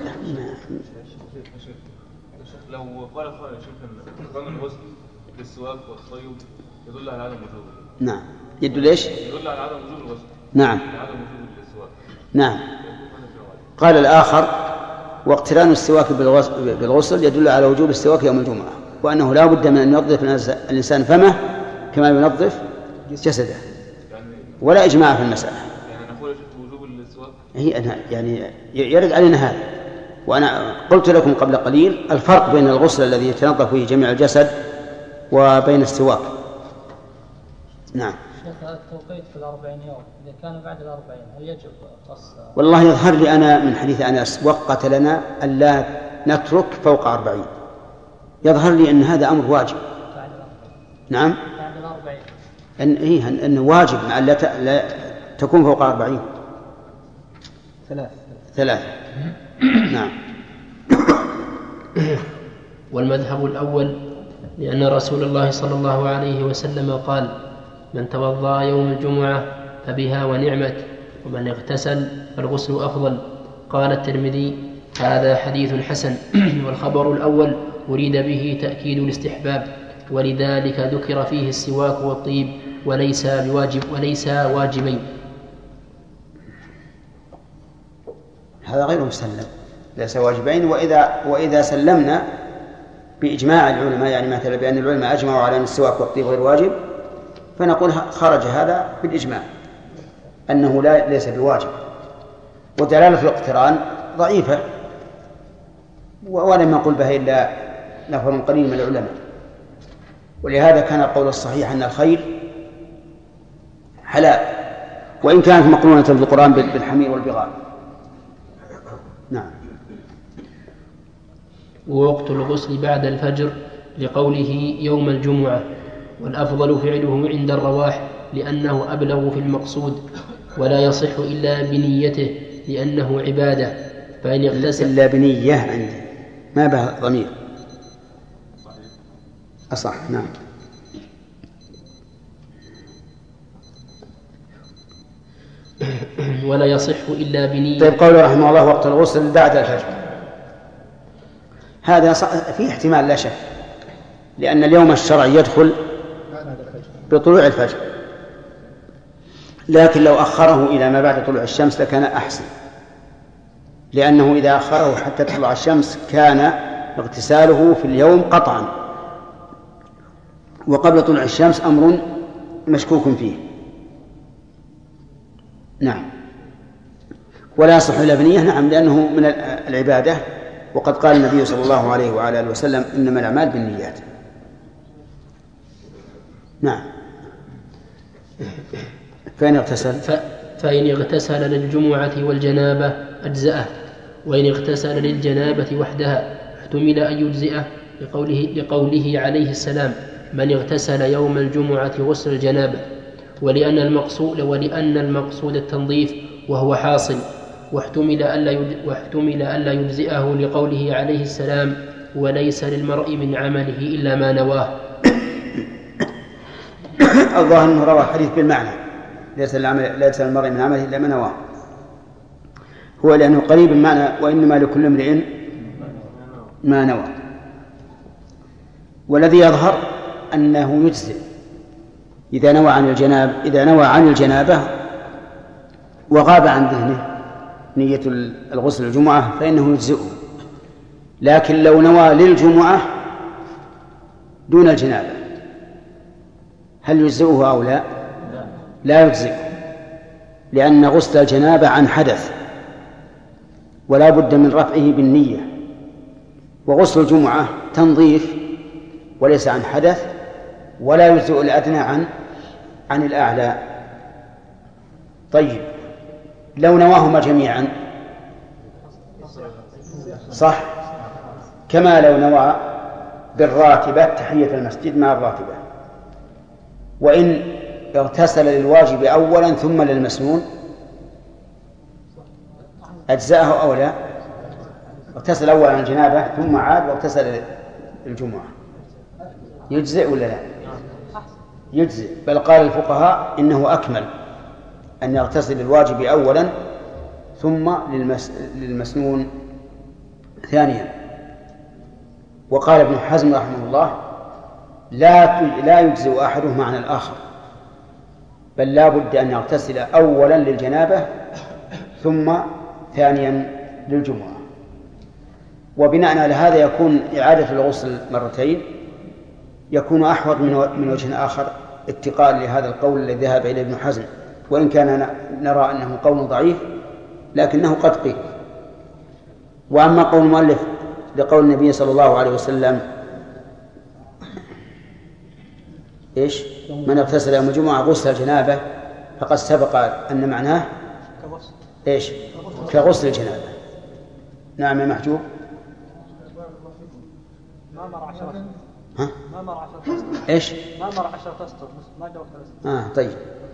لو قال قال شوف نظام الغسل للسواك والطيب يدل على عدم وجوب. نعم. يدل ايش؟ يدل على عدم وجوب الغسل. نعم. عدم وجوب السواك. نعم. قال الآخر واقتران السواك بالغسل يدل على وجوب السواك يوم الجمعة، وأنه لا بد من أن ينظف الإنسان فمه كما ينظف جسده، ولا إجماع في المسألة. يعني نقول وجوب السواك هي يعني يرد علينا هذا. وأنا قلت لكم قبل قليل الفرق بين الغسل الذي يتنظف فيه جميع الجسد وبين السواك. نعم. شيخ هذا التوقيت في الأربعين يوم إذا كان بعد الأربعين هل يجب قص؟ والله يظهر لي أنا من حديث أنس وقت لنا ألا نترك فوق أربعين، يظهر لي أن هذا أمر واجب. بعد الأربعين. نعم. بعد الأربعين. أن إيه أنه واجب أن لا, لا تكون فوق أربعين. ثلاث. ثلاث. نعم. والمذهب الأول لأن رسول الله صلى الله عليه وسلم قال: من توضأ يوم الجمعة فبها ونعمت، ومن اغتسل فالغسل أفضل. قال الترمذي: هذا حديث حسن. والخبر الأول أريد به تأكيد الاستحباب، ولذلك ذكر فيه السواك والطيب وليس بواجب وليس واجبين. هذا غير مسلم، ليس واجبين. وإذا وإذا سلمنا بإجماع العلماء، يعني مثلا بأن العلماء أجمعوا على أن السواك والطيب غير واجب، فنقول خرج هذا بالإجماع أنه لا ليس بواجب. ودلالة الاقتران ضعيفة، ولم يقل بها إلا نفر قليل من العلماء. ولهذا كان القول الصحيح أن الخيل حلال، وإن كانت مقرونة في القرآن بالحمير والبغال. نعم. ووقت الغسل بعد الفجر لقوله يوم الجمعة، والأفضل فعله عند الرواح لأنه أبلغ في المقصود، ولا يصح إلا بنيته لأنه عبادة. فإن اغتسل إلا بنية عندي ما به ضمير. أصح. نعم. ولا يصح إلا بنية. طيب قوله رحمه الله وقت الغسل بعد الفجر، هذا فيه احتمال لا شك، لأن اليوم الشرعي يدخل بطلوع الفجر، لكن لو أخره إلى ما بعد طلوع الشمس لكان أحسن، لأنه إذا أخره حتى تطلع الشمس كان اغتساله في اليوم قطعا، وقبل طلوع الشمس أمر مشكوك فيه. نعم. ولا يصح إلا بنية. نعم، لأنه من العبادة، وقد قال النبي صلى الله عليه وعلى آله وسلم إنما الأعمال بالنيات. نعم. فإن اغتسل ف... فإن اغتسل للجمعة والجنابة أجزأه، وإن اغتسل للجنابة وحدها احتمل أن يجزئه لقوله, لقوله عليه السلام من اغتسل يوم الجمعة غسل الجنابة، ولأن المقصود ولأن المقصود التنظيف وهو حاصل، واحتمل ألا يج... واحتمل ألا يجزئه لقوله عليه السلام وليس للمرء من عمله إلا ما نواه. الظاهر أنه روى حديث بالمعنى ليس ليس للمرء من عمله إلا ما نواه، هو لأنه قريب المعنى وإنما لكل امرئ ما نوى. والذي يظهر أنه يجزئ إذا نوى عن الجناب إذا نوى عن الجنابة وغاب عن ذهنه نية الغسل الجمعة فإنه يجزئه، لكن لو نوى للجمعة دون الجنابة هل يجزئه أو لا؟ لا يجزئه، لأن غسل الجنابة عن حدث ولا بد من رفعه بالنية، وغسل الجمعة تنظيف وليس عن حدث، ولا يجزئ الأدنى عن عن الأعلى. طيب لو نواهما جميعا صح، كما لو نوى بالراتبة تحية المسجد مع الراتبة، وإن اغتسل للواجب أولا ثم للمسنون أجزأه أو لا؟ اغتسل أولا عن الجنابة ثم عاد واغتسل للجمعة يجزئ ولا لا؟ يجزئ، بل قال الفقهاء إنه أكمل أن يغتسل للواجب أولا ثم للمس... للمسنون ثانيا. وقال ابن حزم رحمه الله لا لا يجزئ أحدهما عن الآخر، بل لا بد أن يغتسل أولا للجنابة ثم ثانيا للجمعة. وبناء على هذا يكون إعادة الغسل مرتين يكون أحوط من وجه آخر اتقاء لهذا القول الذي ذهب إليه ابن حزم، وإن كان نرى أنه قول ضعيف لكنه قد قيل. وأما قول المؤلف لقول النبي صلى الله عليه وسلم إيش من اغتسل يوم الجمعة غسل الجنابة فقد سبق أن معناه إيش كغسل الجنابة. نعم يا محجوب. ما مر عشرة ها؟ ما مر عشرة أسطر. إيش؟ ما مر عشرة أسطر ما جاء وقت. آه طيب.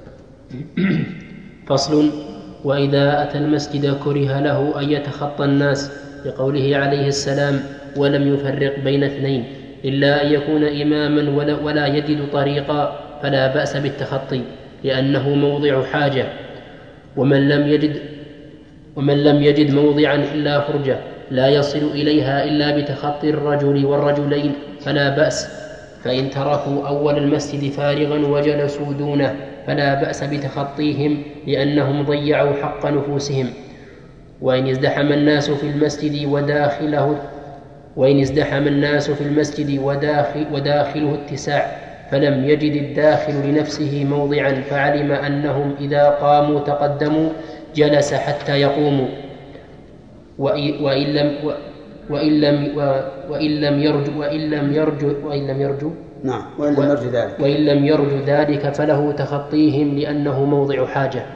فصل. وإذا أتى المسجد كره له أن يتخطى الناس لقوله عليه السلام ولم يفرق بين اثنين إلا أن يكون إماما ولا, ولا يجد طريقا فلا بأس بالتخطي لأنه موضع حاجة، ومن لم يجد ومن لم يجد موضعا إلا فرجة لا يصل إليها إلا بتخطي الرجل والرجلين فلا بأس، فإن تركوا أول المسجد فارغا وجلسوا دونه فلا بأس بتخطيهم لأنهم ضيعوا حق نفوسهم. وإن ازدحم الناس في المسجد وداخله وإن ازدحم الناس في المسجد وداخل وداخله اتساع فلم يجد الداخل لنفسه موضعا فعلم أنهم إذا قاموا تقدموا جلس حتى يقوموا، وإن لم وإن لم وإن لم يرجو وإن لم يرجو وإن لم يرجو نعم وإن لم يرجو ذلك وإن لم يرجو ذلك فله تخطيهم لأنه موضع حاجة.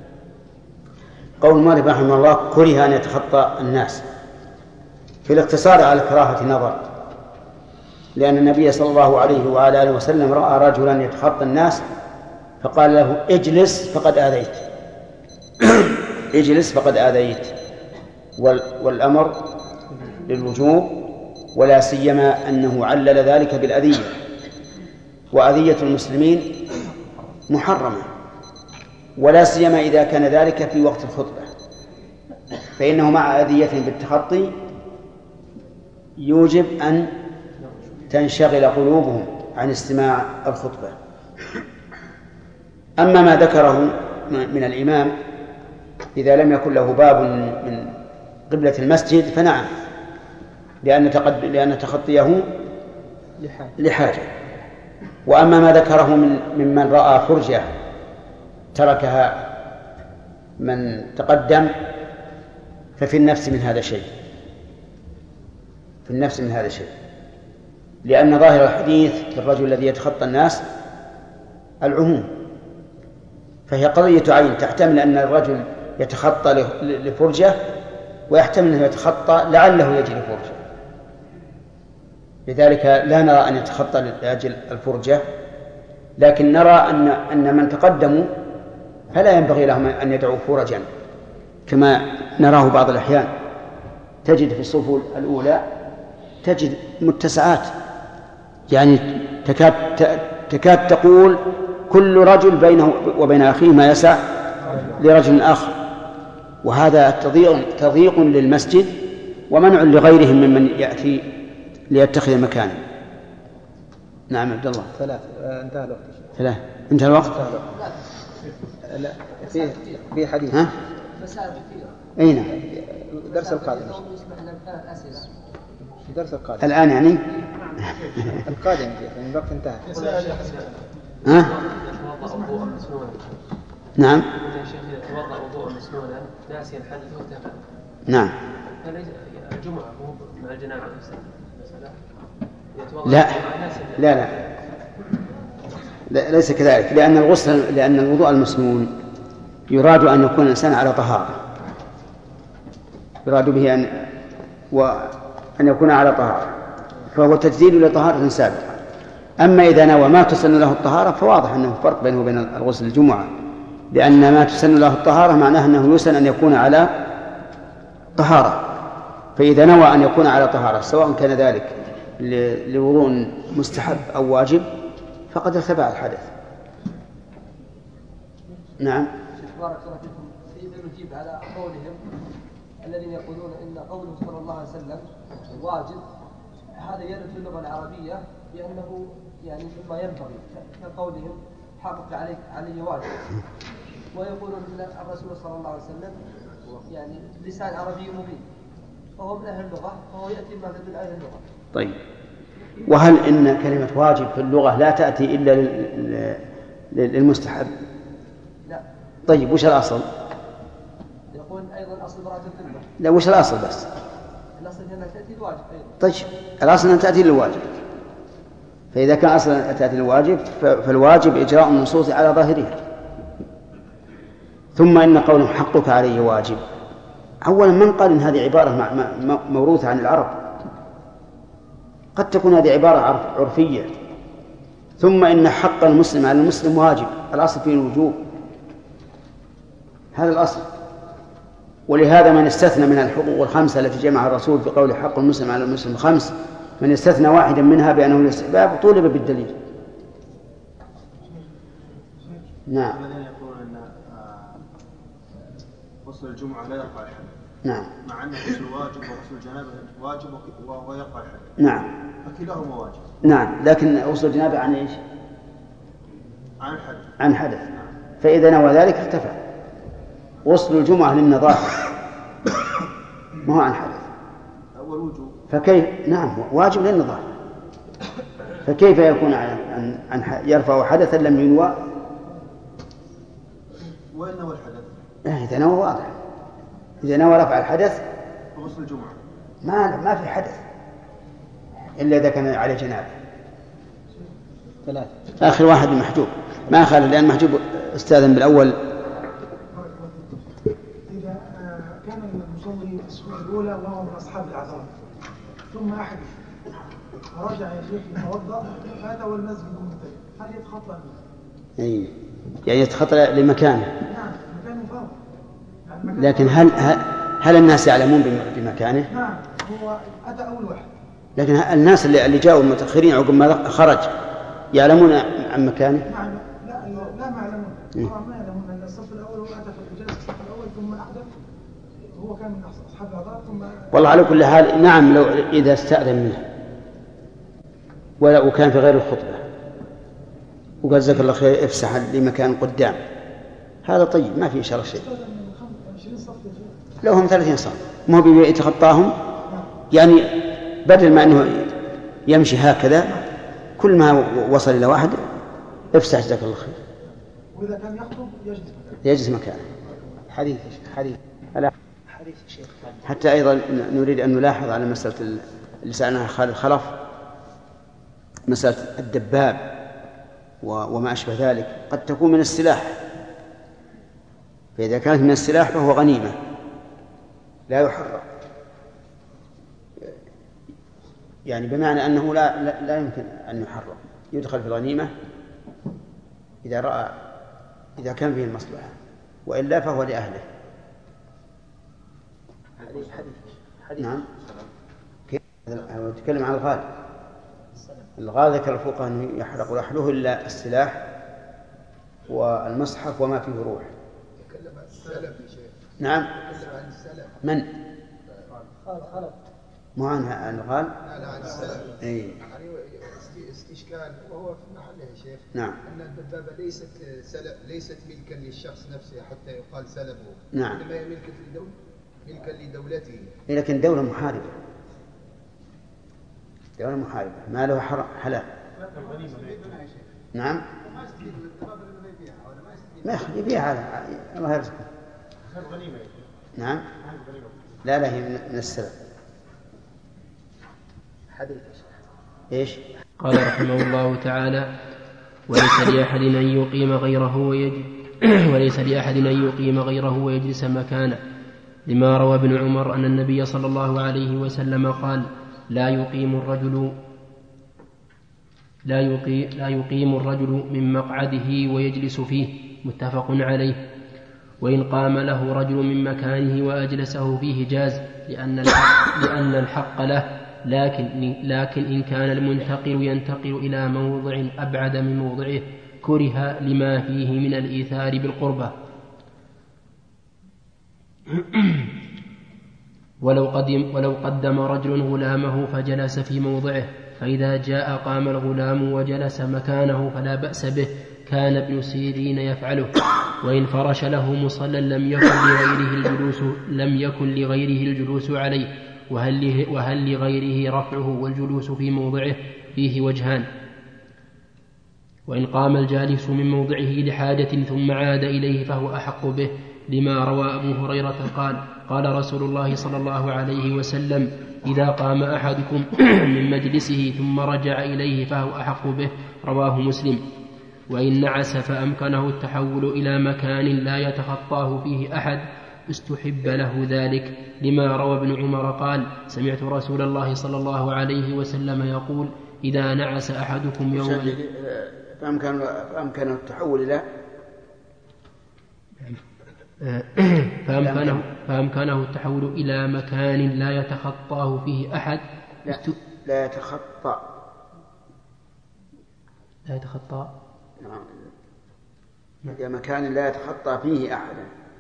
قول مالك رحمه الله كره أن يتخطى الناس في الاقتصار على كراهة نظر، لأن النبي صلى الله عليه وعلى آله وسلم رأى رجلا يتخطى الناس فقال له اجلس فقد آذيت اجلس فقد آذيت، والأمر للوجوب ولا سيما أنه علل ذلك بالأذية وأذية المسلمين محرمة، ولا سيما إذا كان ذلك في وقت الخطبة، فإنه مع أذيتهم بالتخطي يوجب أن تنشغل قلوبهم عن استماع الخطبة. أما ما ذكره من الإمام إذا لم يكن له باب من قبلة المسجد فنعم، لأن تقد... لأن تخطيه لحاجة. وأما ما ذكره من ممن رأى فرجة تركها من تقدم ففي النفس من هذا شيء، في النفس من هذا شيء، لأن ظاهر الحديث في الرجل الذي يتخطى الناس العموم، فهي قضية عين تحتمل أن الرجل يتخطى لفرجة ويحتمل أنه يتخطى لعله يجد فرجة، لذلك لا نرى أن يتخطى لأجل الفرجة، لكن نرى أن أن من تقدموا فلا ينبغي لهم أن يدعوا فرجا كما نراه بعض الأحيان. تجد في الصفوف الأولى تجد متسعات، يعني تكاد تكاد تقول كل رجل بينه وبين أخيه ما يسع لرجل آخر، وهذا تضييق تضييق للمسجد ومنع لغيرهم ممن يأتي ليتخذ مكانا. نعم عبد الله. ثلاث انتهى الوقت. ثلاث انتهى الوقت. لا في في حديث. ها؟ مسائل كثيرة. أين؟ درس القادم. درس القادم. الآن يعني؟ القادم يعني الوقت انتهى. ها؟ نعم. يتوضأ وضوءا مسنونا ناسيا الحدث وانتهى. نعم. الجمعة مو مع الجنابة لا لا لا لا ليس كذلك، لأن الغسل لأن الوضوء المسنون يراد أن يكون الإنسان على طهارة، يراد به أن وأن يكون على طهارة، فهو تجديد لطهارة سابقة. أما إذا نوى ما تسن له الطهارة فواضح أنه فرق بينه وبين الغسل الجمعة، لأن ما تسن له الطهارة معناه أنه يسن أن يكون على طهارة، فإذا نوى أن يكون على طهارة سواء كان ذلك لوضوء مستحب أو واجب فقد ارتفع الحدث. نعم. بارك الله فيكم. إذا نجيب على قولهم الذين يقولون إن قوله صلى الله عليه وسلم واجب، هذا يرد في اللغة العربية بأنه يعني مما ينبغي، كقولهم حقق عليك علي واجب، ويقولون مثل الرسول صلى الله عليه وسلم يعني لسان عربي مبين، فهو من أهل اللغة فهو يأتي ما تدل عليه اللغة. طيب، وهل إن كلمة واجب في اللغة لا تأتي إلا للمستحب؟ لا. طيب وش الأصل؟ يقول أيضا أصل براءة الذمة. لا وش الأصل بس؟ الأصل أنها تأتي الواجب أيضا. طيب الأصل أن تأتي للواجب، فإذا كان أصلا تأتي للواجب فالواجب إجراء النصوص على ظاهرها. ثم إن قوله حقك عليه واجب، أولا من قال إن هذه عبارة موروثة عن العرب؟ قد تكون هذه عبارة عرفية. ثم إن حق المسلم على المسلم واجب، الأصل فيه الوجوب، هذا الأصل. ولهذا من استثنى من الحقوق الخمسة التي جمع الرسول في قول حق المسلم على المسلم خمس، من استثنى واحدا منها بأنه الاستحباب طولب بالدليل. نعم. الذين يقولون أن غسل الجمعة لا يقع الحدث. نعم. مع أن غسل الواجب وغسل الجنابة واجب ويقع الحدث. نعم. فكلاهما واجب. نعم، لكن غسل الجنابة عن إيش؟ عن حدث. عن حدث. فإذا نوى ذلك ارتفع. غسل الجمعة للنظافة ما هو عن حدث. أول وجوب. فكيف؟ نعم واجب للنظافة، فكيف يكون عن عن يرفع حدثا لم ينوى؟ وين نوى الحدث؟ إذا نوى واضح، إذا نوى رفع الحدث غسل الجمعة ما ما في حدث إلا إذا كان عليه جنابة. ثلاثة. آخر واحد محجوب ما خالد، لأن محجوب استاذن بالأول. إذا كان المصلي في الصفوف الأولى وهو من أصحاب الأعذار ثم أحدث ورجع يا شيخ يتوضأ فهذا هو المسجد المنتهي، هل يتخطى به؟ أي يعني يتخطى لمكانه. نعم مكانه فاضي. يعني لكن هل هل الناس يعلمون بمكانه؟ نعم هو أتى أول واحد. لكن الناس اللي اللي جاءوا المتأخرين عقب ما خرج يعلمون عن مكانه؟ لا لا ما يعلمون، ما يعلمون أن الصف الأول هو أحدث جلس الصف الأول ثم أحدث، هو كان من أصحاب الأعضاء ثم. والله على كل حال نعم، لو إذا استأذن منه ولا وكان في غير الخطبة وقال جزاك الله خير افسح لي مكان قدام، هذا طيب ما في شر شيء. لو هم ثلاثين صف ما هو يتخطاهم، يعني بدل ما أنه يمشي هكذا كل ما وصل إلى واحد افسح جزاك الله خير. وإذا كان يخطب يجلس مكانه. يجلس مكانه. حديث حديث حديث شيخ. حتى أيضا نريد أن نلاحظ على مسألة اللي سألناها خالد خلف، مسألة الدباب وما أشبه ذلك قد تكون من السلاح، فإذا كانت من السلاح فهو غنيمة لا يحرق، يعني بمعنى أنه لا, لا, لا يمكن أن يحرق، يدخل في الغنيمة إذا رأى إذا كان فيه المصلحة، وإلا فهو لأهله. حديث حديث نعم. كيف نتكلم عن الغال؟ الغال ذكر الفقهاء أنه يحرق لحله إلا السلاح والمصحف وما فيه روح. يتكلم عن السلف يا شيخ. نعم. يتكلم عن السلف. من؟ خالد خالد. مو عن الغال؟ لا لا عن السلف. أي. يعني استشكال وهو في محله يا شيخ. نعم. أن الدبابة ليست سلف، ليست ملكا للشخص نفسه حتى يقال سلبه. نعم. إنما هي ملكا لدولة، ملكا لدولته. لكن دولة محاربة، دولة محاربة ما له حلال. نعم. ما يخلي بيها على الله يرزقه. نعم. لا لا هي من السلف. حديث إيش؟ قال رحمه الله تعالى: وليس لأحد أن يقيم غيره ويجلس وليس لأحد أن يقيم غيره ويجلس مكانه، لما روى ابن عمر أن النبي صلى الله عليه وسلم قال: لا يقيم الرجل لا يقيم, لا يقيم الرجل من مقعده ويجلس فيه، متفق عليه. وإن قام له رجل من مكانه وأجلسه فيه جاز، لأن الحق, لأن الحق له، لكن, لكن إن كان المنتقل ينتقل إلى موضع أبعد من موضعه كره لما فيه من الإيثار بالقربة. ولو قدم, ولو قدم رجل غلامه فجلس في موضعه، فإذا جاء قام الغلام وجلس مكانه فلا بأس به، كان ابن سيرين يفعله. وإن فرش له مصلى لم يكن لغيره الجلوس لم يكن لغيره الجلوس عليه، وهل, وهل لغيره رفعه والجلوس في موضعه؟ فيه وجهان. وإن قام الجالس من موضعه لحاجة ثم عاد إليه فهو أحق به، لما روى أبو هريرة قال: قال رسول الله صلى الله عليه وسلم: إذا قام أحدكم من مجلسه ثم رجع إليه فهو أحق به، رواه مسلم. وإن نعس فأمكنه التحول إلى مكان لا يتخطاه فيه أحد استحب له ذلك، لما روى ابن عمر قال: سمعت رسول الله صلى الله عليه وسلم يقول: إذا نعس أحدكم يوما فأمكنه التحول إلى فأمكنه, فأمكنه التحول إلى مكان لا يتخطاه فيه أحد. لا, لا يتخطى لا يتخطى نعم. إلى مكان لا يتخطى فيه أحد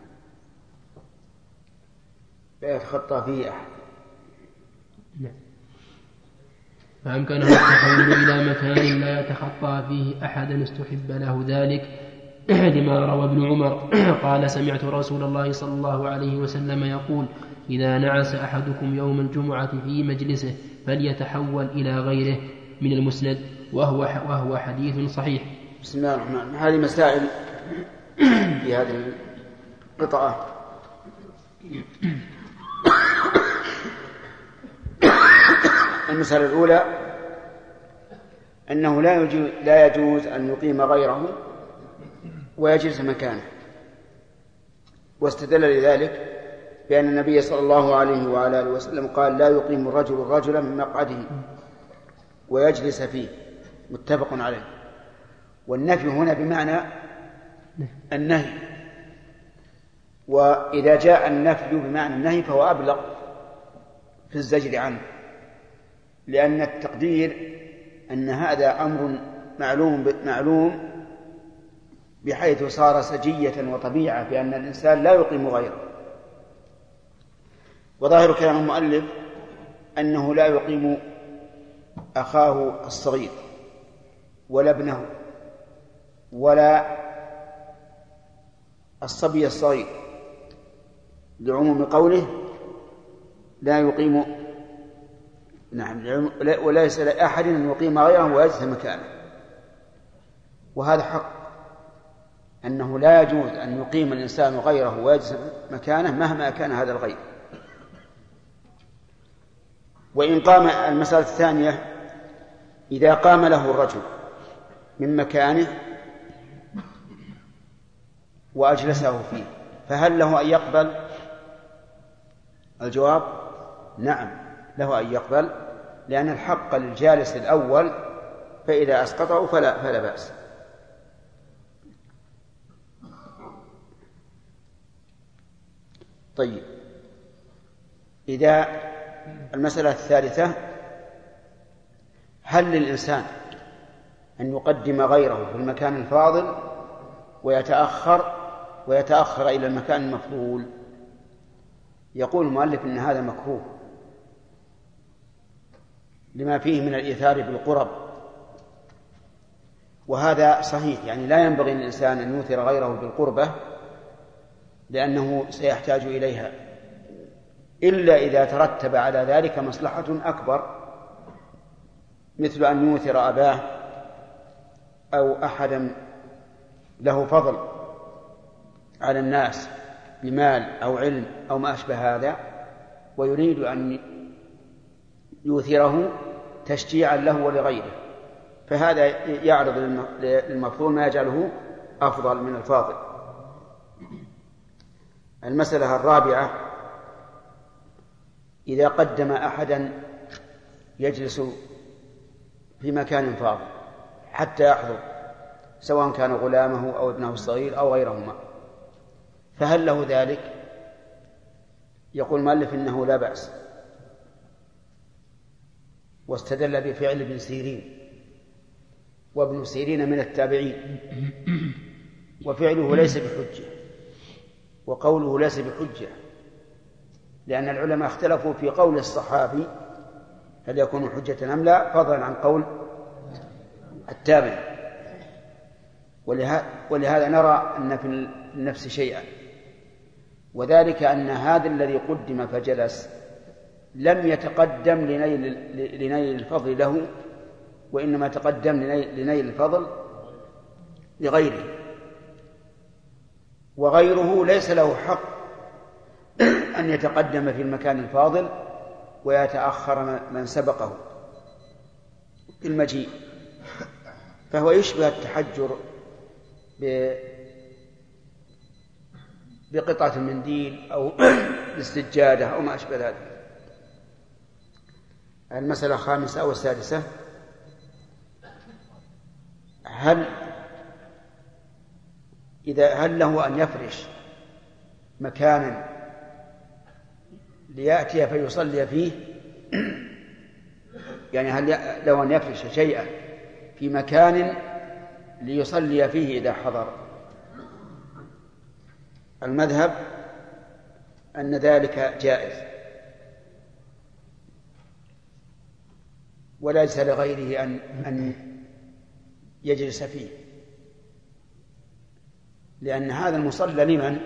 لا يتخطى فيه أحد نعم. فأمكنه التحول إلى مكان لا يتخطى فيه أحدا استحب له ذلك، لما روى ابن عمر قال: سمعت رسول الله صلى الله عليه وسلم يقول: إذا نعس أحدكم يوم الجمعة في مجلسه فليتحول إلى غيره، من المسند، وهو, وهو حديث صحيح. بسم الله الرحمن الرحيم. هذه مسائل في هذه القطعة. المسألة الأولى أنه لا يجوز, لا يجوز أن يقيم غيره ويجلس مكانه، واستدل لذلك بأن النبي صلى الله عليه وعلى آله وسلم قال: لا يقيم الرجل الرجل من مقعده ويجلس فيه، متفق عليه. والنفي هنا بمعنى النهي، وإذا جاء النفي بمعنى النهي فهو أبلغ في الزجر عنه، لأن التقدير أن هذا أمر معلوم معلوم بحيث صار سجية وطبيعة بأن الإنسان لا يقيم غيره. وظاهر كلام المؤلف أنه لا يقيم أخاه الصغير ولا ابنه ولا الصبي الصغير، لعموم قوله لا يقيم، نعم، وليس لأحد أن يقيم غيره ويجلس مكانه. وهذا حق، أنه لا يجوز أن يقيم الإنسان غيره ويجلس مكانه مهما كان هذا الغير. وإن قام، المسألة الثانية، إذا قام له الرجل من مكانه وأجلسه فيه فهل له أن يقبل؟ الجواب نعم، له أن يقبل، لأن الحق للجالس الأول، فإذا أسقطه فلا, فلا بأس. طيب، إذا المسألة الثالثة، هل للإنسان أن يقدم غيره في المكان الفاضل ويتأخر ويتأخر إلى المكان المفضول؟ يقول المؤلف إن هذا مكروه لما فيه من الإيثار بالقرب، وهذا صحيح، يعني لا ينبغي للإنسان أن يؤثر غيره بالقربة لأنه سيحتاج إليها، إلا إذا ترتب على ذلك مصلحة أكبر، مثل أن يؤثر أباه أو أحدا له فضل على الناس بمال أو علم أو ما أشبه هذا، ويريد أن يؤثره تشجيعا له ولغيره، فهذا يعرض للمفضول ما يجعله أفضل من الفاضل. المسألة الرابعة، إذا قدم أحدا يجلس في مكان فاضل حتى يحضر، سواء كان غلامه أو ابنه الصغير أو غيرهما، فهل له ذلك؟ يقول المؤلف إنه لا بأس، واستدل بفعل ابن سيرين، وابن سيرين من التابعين، وفعله ليس بحجة وقوله ليس بحجة، لأن العلماء اختلفوا في قول الصحابي هل يكون حجة أم لا، فضلا عن قول التابع. ولهذا نرى أن في النفس شيئا، وذلك أن هذا الذي قدم فجلس لم يتقدم لنيل, لنيل الفضل له، وإنما تقدم لنيل الفضل لغيره، وغيره ليس له حق أن يتقدم في المكان الفاضل ويتأخر من سبقه في المجيء، فهو يشبه التحجر بقطعة المنديل أو بالسجادة أو ما أشبه ذلك. المسألة الخامسة أو السادسة، هل إذا هل له أن يفرش مكانا ليأتي فيصلي فيه؟ يعني هل له أن يفرش شيئا في مكان ليصلي فيه إذا حضر؟ المذهب أن ذلك جائز، وليس لغيره أن أن يجلس فيه، لأن هذا المصلى لمن؟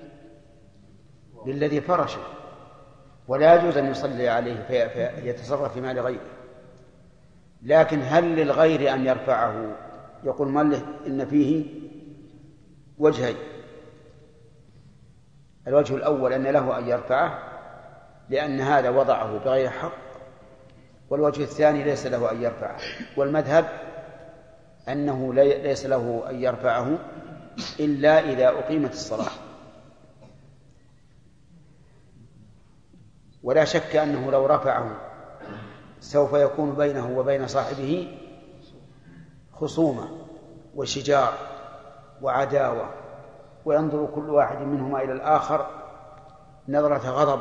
للذي فرشه، ولا يجوز أن يصلي عليه فيتصرف في مال غيره. لكن هل للغير أن يرفعه؟ يقول مالك إن فيه وجهين، الوجه الأول أن له أن يرفعه لأن هذا وضعه بغير حق، والوجه الثاني ليس له أن يرفعه، والمذهب أنه ليس له أن يرفعه إلا إذا أقيمت الصلاة. ولا شك أنه لو رفعه سوف يكون بينه وبين صاحبه خصومة وشجار وعداوة، وينظر كل واحد منهما إلى الآخر نظرة غضب،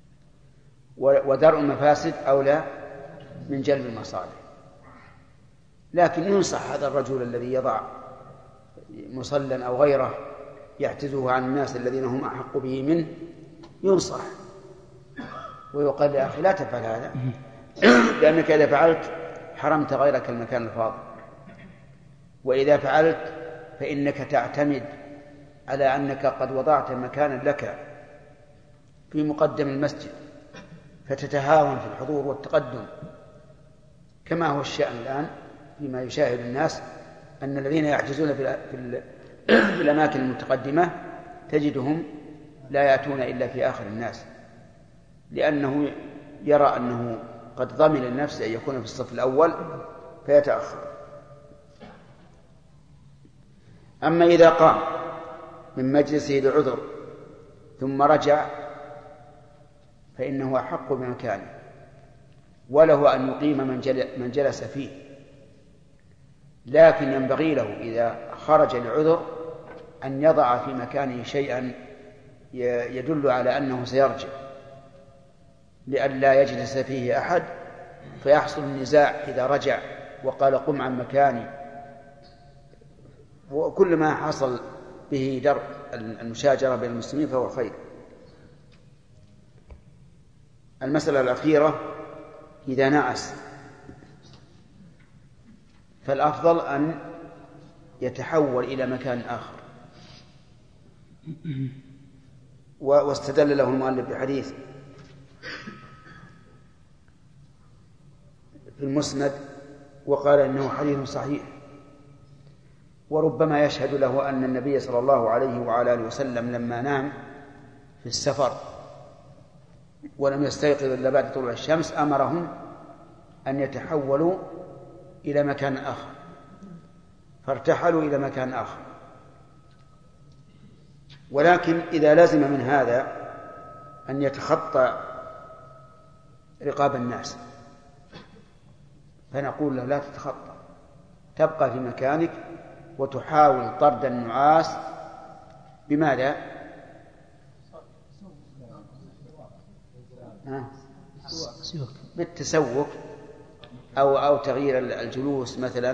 ودرء المفاسد أولى من جلب المصالح. لكن ينصح هذا الرجل الذي يضع مصلى أو غيره يعتزه عن الناس الذين هم أحق به منه، ينصح ويقال يا أخي لا تفعل هذا، لأنك إذا فعلت حرمت غيرك المكان الفاضل، وإذا فعلت فإنك تعتمد على أنك قد وضعت مكانا لك في مقدم المسجد فتتهاون في الحضور والتقدم، كما هو الشأن الآن فيما يشاهد الناس أن الذين يعجزون في في الأماكن المتقدمة تجدهم لا يأتون إلا في آخر الناس، لأنه يرى أنه قد ضمن لنفسه أن يكون في الصف الأول فيتأخر. أما إذا قام من مجلسه لعذر ثم رجع فإنه أحق بمكانه، وله أن يقيم من جلس فيه، لكن ينبغي له إذا خرج لعذر أن يضع في مكانه شيئا يدل على أنه سيرجع، لئلا يجلس فيه أحد فيحصل النزاع إذا رجع وقال قم عن مكاني، وكل ما حصل به درء المشاجرة بين المسلمين فهو خير. المسألة الأخيرة إذا نعس فالأفضل أن يتحول إلى مكان آخر، واستدل له المؤلف بحديث في المسند وقال إنه حديث صحيح، وربما يشهد له أن النبي صلى الله عليه وعلى آله وسلم لما نام في السفر ولم يستيقظ إلا بعد طلوع الشمس أمرهم أن يتحولوا إلى مكان آخر، فارتحلوا إلى مكان آخر. ولكن إذا لازم من هذا أن يتخطى رقاب الناس فنقول له لا تتخطى، تبقى في مكانك وتحاول طرد النعاس بماذا؟ بالتسوق أو أو تغيير الجلوس مثلا،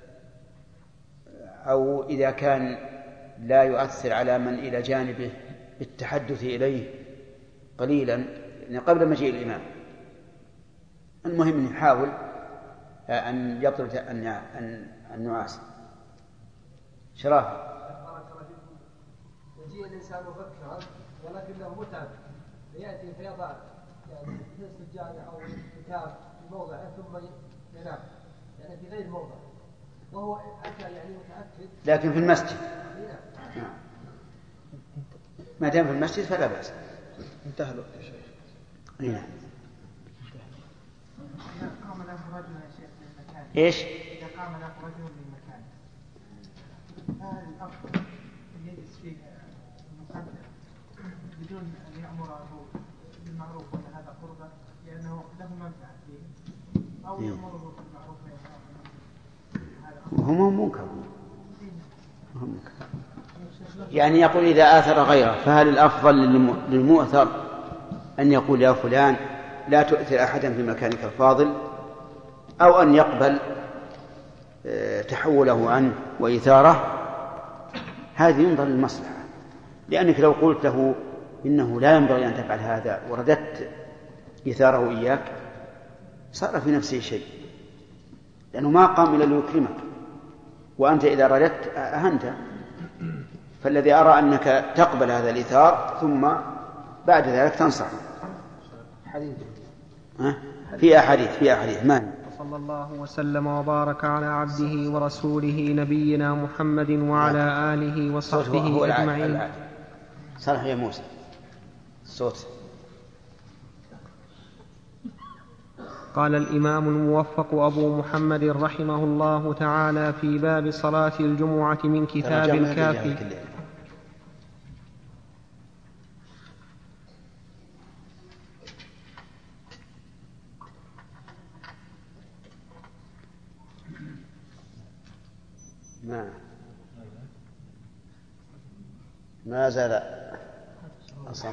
أو إذا كان لا يؤثر على من إلى جانبه بالتحدث إليه قليلا قبل مجيء الإمام. المهم أن يحاول أن يطرد النعاس. شرافة يجيء الإنسان مفكرا ولكنه متعب فيأتي فيضع يعني سجادة أو كتاب في موضعه ثم ينام يعني في غير موضع وهو أتى يعني متأكد، لكن في المسجد ما دام في المسجد فلا بأس. انتهى الوقت يا شيخ. نعم. إذا قام له رجل يا شيخ للمكان. إيش؟ إذا قام له رجل للمكان فهل الأفضل أن يجلس فيه المقدم بدون أن يأمره بالمعروف ولا هذا قربة لأنه له منفعة فيه، أو يأمره بالمعروف وهم منكر يعني يقول إذا آثر غيره فهل الأفضل للمؤثر أن يقول يا فلان لا تؤثر أحدا في مكانك الفاضل، أو أن يقبل تحوله عنه وإثاره؟ هذه ينظر للمصلحة، لأنك لو قلت له إنه لا ينبغي أن تفعل هذا ورددت إثاره إياك صار في نفسه شيء، لأنه ما قام إلا ليكرمك، وأنت إذا رددت أهنت. فالذي أرى أنك تقبل هذا الإثار ثم بعد ذلك تنصح. حديث في أحاديث في أحاديث ما صلى الله وسلم وبارك على عبده ورسوله نبينا محمد وعلى آله وصحبه أجمعين. صالح يا موسى الصوت. قال الإمام الموفق أبو محمد رحمه الله تعالى في باب صلاة الجمعة من كتاب الكافي. ما ما زال أصلا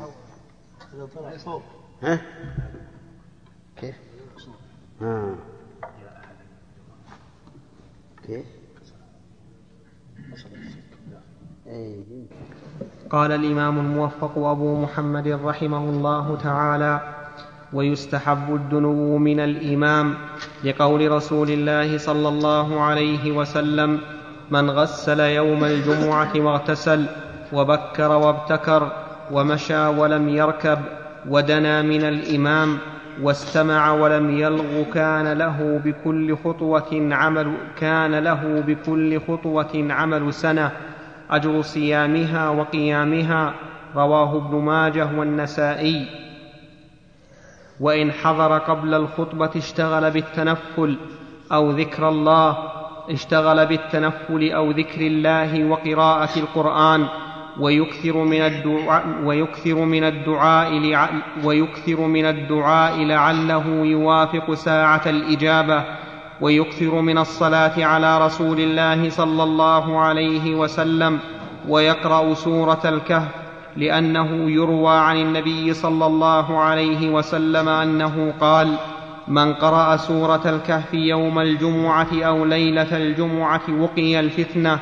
ها كيف؟ آه. قال الإمام الموفق أبو محمد رحمه الله تعالى: ويستحب الدنو من الإمام لقول رسول الله صلى الله عليه وسلم: من غسل يوم الجمعة واغتسل وبكر وابتكر ومشى ولم يركب ودنا من الإمام واستمع ولم يلغ كان له بكل خطوة عمل كان له بكل خطوة عمل سنة أجر صيامها وقيامها. رواه ابن ماجه والنسائي. وإن حضر قبل الخطبة اشتغل بالتنفل أو ذكر الله اشتغل بالتنفل أو ذكر الله وقراءة القرآن، ويكثر من الدعاء ويكثر من الدعاء ويكثر من الدعاء لعله يوافق ساعة الإجابة، ويكثر من الصلاة على رسول الله صلى الله عليه وسلم، ويقرأ سورة الكهف، لأنه يروى عن النبي صلى الله عليه وسلم أنه قال: من قرأ سورة الكهف يوم الجمعة أو ليلة الجمعة وقي الفتنة.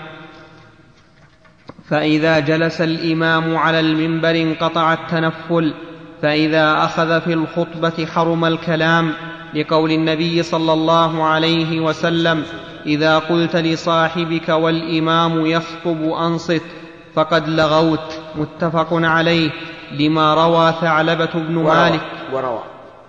فإذا جلس الإمام على المنبر انقطع التنفل، فإذا أخذ في الخطبة حرم الكلام، لقول النبي صلى الله عليه وسلم: إذا قلت لصاحبك والإمام يخطب أنصت فقد لغوت. متفق عليه، لما روى ثعلبة بن وروى مالك وروى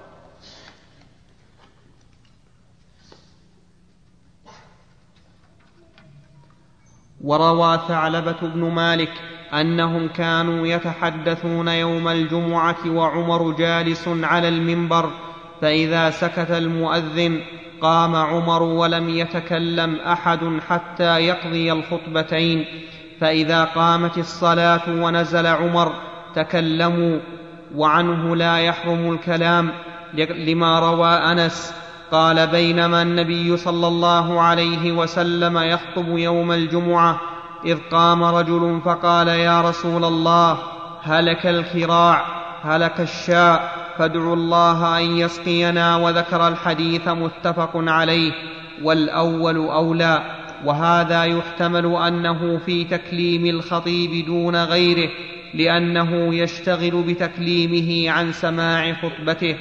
وروى ثعلبة بن مالك أنهم كانوا يتحدثون يوم الجمعة وعمر جالس على المنبر، فإذا سكت المؤذن قام عمر ولم يتكلم أحد حتى يقضي الخطبتين، فإذا قامت الصلاة ونزل عمر تكلموا. وعنه لا يحرم الكلام، لما روى أنس قال: بينما النبي صلى الله عليه وسلم يخطب يوم الجمعة إذ قام رجل فقال: يا رسول الله، هلك الكراع، هلك الشاء، فادعوا الله أن يسقينا. وذكر الحديث. متفق عليه، والأول أولى. وهذا يحتمل أنه في تكليم الخطيب دون غيره، لأنه يشتغل بتكليمه عن سماع خطبته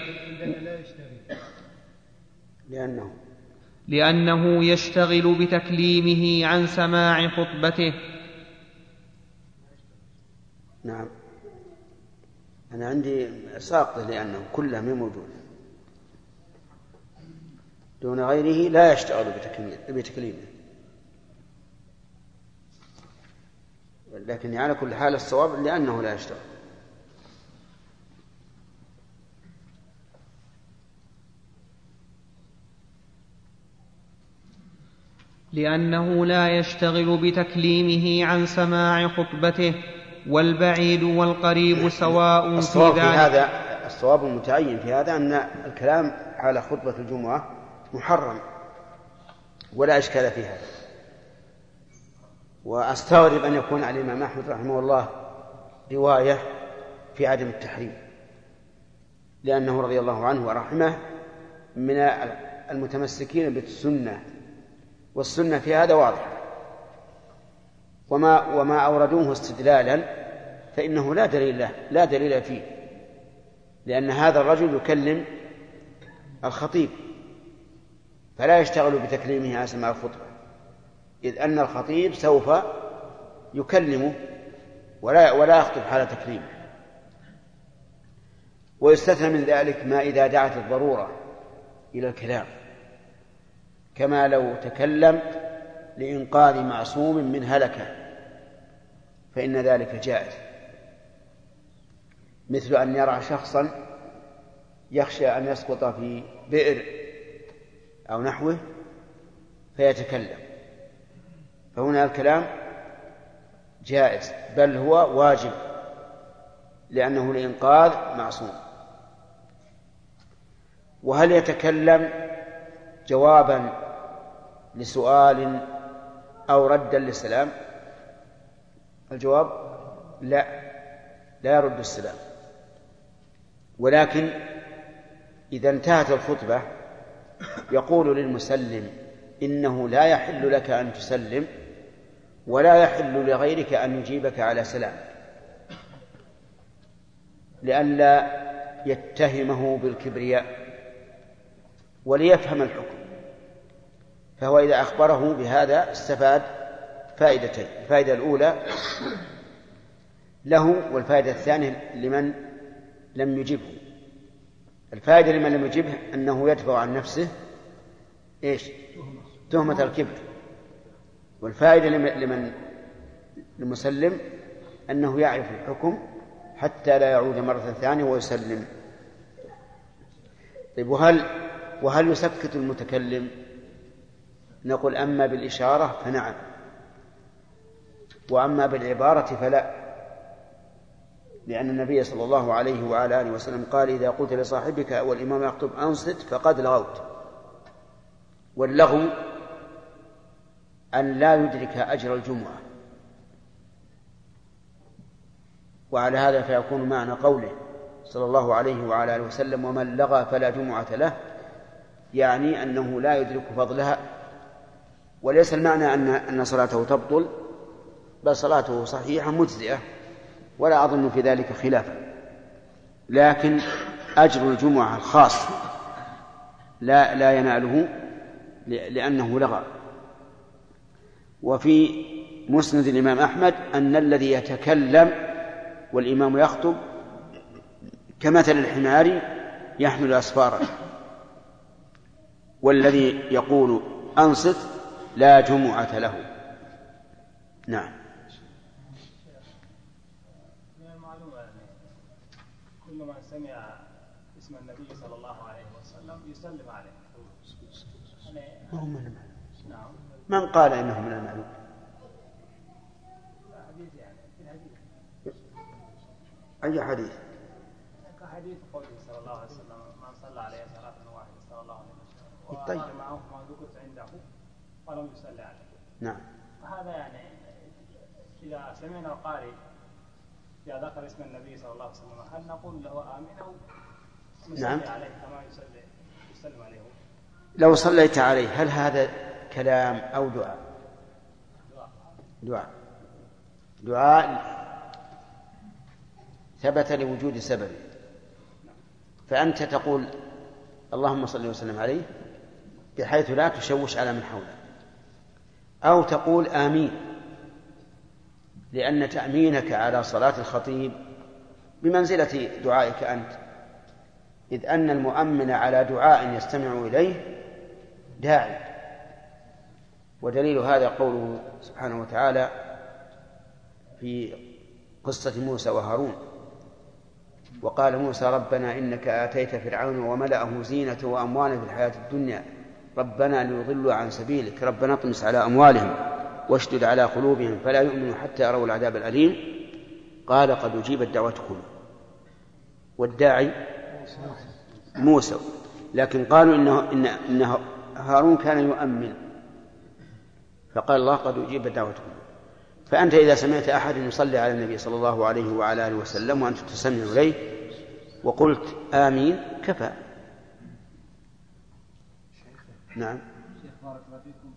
لأنه لأنه يشتغل بتكليمه عن سماع خطبته. نعم، أنا عندي ساقط لأنه كله من موجود دون غيره لا يشتغل بتكليمه، لكن على كل حال الصواب لأنه لا يشتغل. لأنه لا يشتغل بتكليمه عن سماع خطبته، والبعيد والقريب سواء في الصواب ذلك. في هذا الصواب المتعين في هذا أن الكلام حال خطبة الجمعة محرم ولا إشكال في هذا. وأستغرب أن يكون على الإمام أحمد رحمه الله رواية في عدم التحريم، لأنه رضي الله عنه ورحمه من المتمسكين بالسنة، والسنة في هذا واضحة، وما وما أوردوه استدلالا فإنه لا دليل له لا دليل فيه، لأن هذا الرجل يكلم الخطيب فلا يشتغل بتكليمه عن سماع الخطبة، إذ أن الخطيب سوف يكلمه ولا ولا يخطب حال تكليمه. ويستثنى من ذلك ما إذا دعت الضرورة إلى الكلام، كما لو تكلم لإنقاذ معصوم من هلكة فإن ذلك جائز، مثل أن يرى شخصا يخشى أن يسقط في بئر أو نحوه فيتكلم، فهنا الكلام جائز بل هو واجب لأنه لإنقاذ معصوم. وهل يتكلم جوابا لسؤال أو ردا للسلام؟ الجواب لا لا يرد السلام، ولكن إذا انتهت الخطبة يقول للمسلم: إنه لا يحل لك أن تسلم ولا يحل لغيرك أن يجيبك على سلام، لئلا يتهمه بالكبرياء وليفهم الحكم. فهو إذا أخبره بهذا استفاد فائدتين: الفائدة الأولى له، والفائدة الثانية لمن لم يجبه. الفائدة لمن لم يجبه أنه يدفع عن نفسه إيش؟ تهمة الكبر. والفائدة لمن المسلم أنه يعرف الحكم حتى لا يعود مرة ثانية ويسلم. طيب وهل وهل يسكت المتكلم؟ نقول أما بالإشارة فنعم، وأما بالعبارة فلا، لأن النبي صلى الله عليه وعلى آله وسلم قال: إذا قلت لصاحبك والإمام يخطب أنصت فقد لغوت. واللغو أن لا يدرك أجر الجمعة. وعلى هذا فيكون معنى قوله صلى الله عليه وعلى آله وسلم: ومن لغى فلا جمعة له، يعني أنه لا يدرك فضلها. وليس المعنى أن أن صلاته تبطل، بل صلاته صحيحة مجزئة، ولا أظن في ذلك خلافا. لكن أجر الجمعة الخاص لا لا يناله لأنه لغى. وفي مسند الإمام أحمد أن الذي يتكلم والإمام يخطب كمثل الحمار يحمل أسفارا، والذي يقول أنصت لا جمعة له. نعم. من المعلومة أن كل من سمع اسم النبي صلى الله عليه وسلم يسلم عليه. نعم. من قال إنه من المعلوم؟ حديث يعني في الحديث. أي حديث؟ كحديث قوله صلى الله عليه وسلم: من صلى عليه صلاة واحدة صلى الله عليه وسلم طيب. وقال معه ما ذكرت عنده ولم يصلي عليه. نعم. فهذا يعني إذا سمعنا القارئ إذا ذكر اسم النبي صلى الله عليه وسلم هل نقول له آمين أو نصلي نعم. عليه كما يصلي يسلم عليه؟ لو صليت عليه هل هذا كلام أو دعاء؟ دعاء دعاء ثبت لوجود سبب، فأنت تقول اللهم صل وسلم عليه بحيث لا تشوش على من حوله، أو تقول آمين، لأن تأمينك على صلاة الخطيب بمنزلة دعائك أنت، إذ أن المؤمن على دعاء يستمع إليه داعي. ودليل هذا قوله سبحانه وتعالى في قصة موسى وهارون: وقال موسى ربنا إنك آتيت فرعون وملأه زينة وأموالا في الحياة الدنيا ربنا ليضلوا عن سبيلك ربنا اطمس على أموالهم واشدد على قلوبهم فلا يؤمنوا حتى يروا العذاب الأليم قال قد أجيبت دعوتكم. والداعي موسى، لكن قالوا إنه, إنه, إنه هارون كان يؤمن، فقال الله قد أجيبت دعوتكم. فأنت إذا سمعت أحد يصلي على النبي صلى الله عليه وعلى آله وسلم وأنت تستمع إليه وقلت آمين كفى. نعم. شيخ بارك الله فيكم،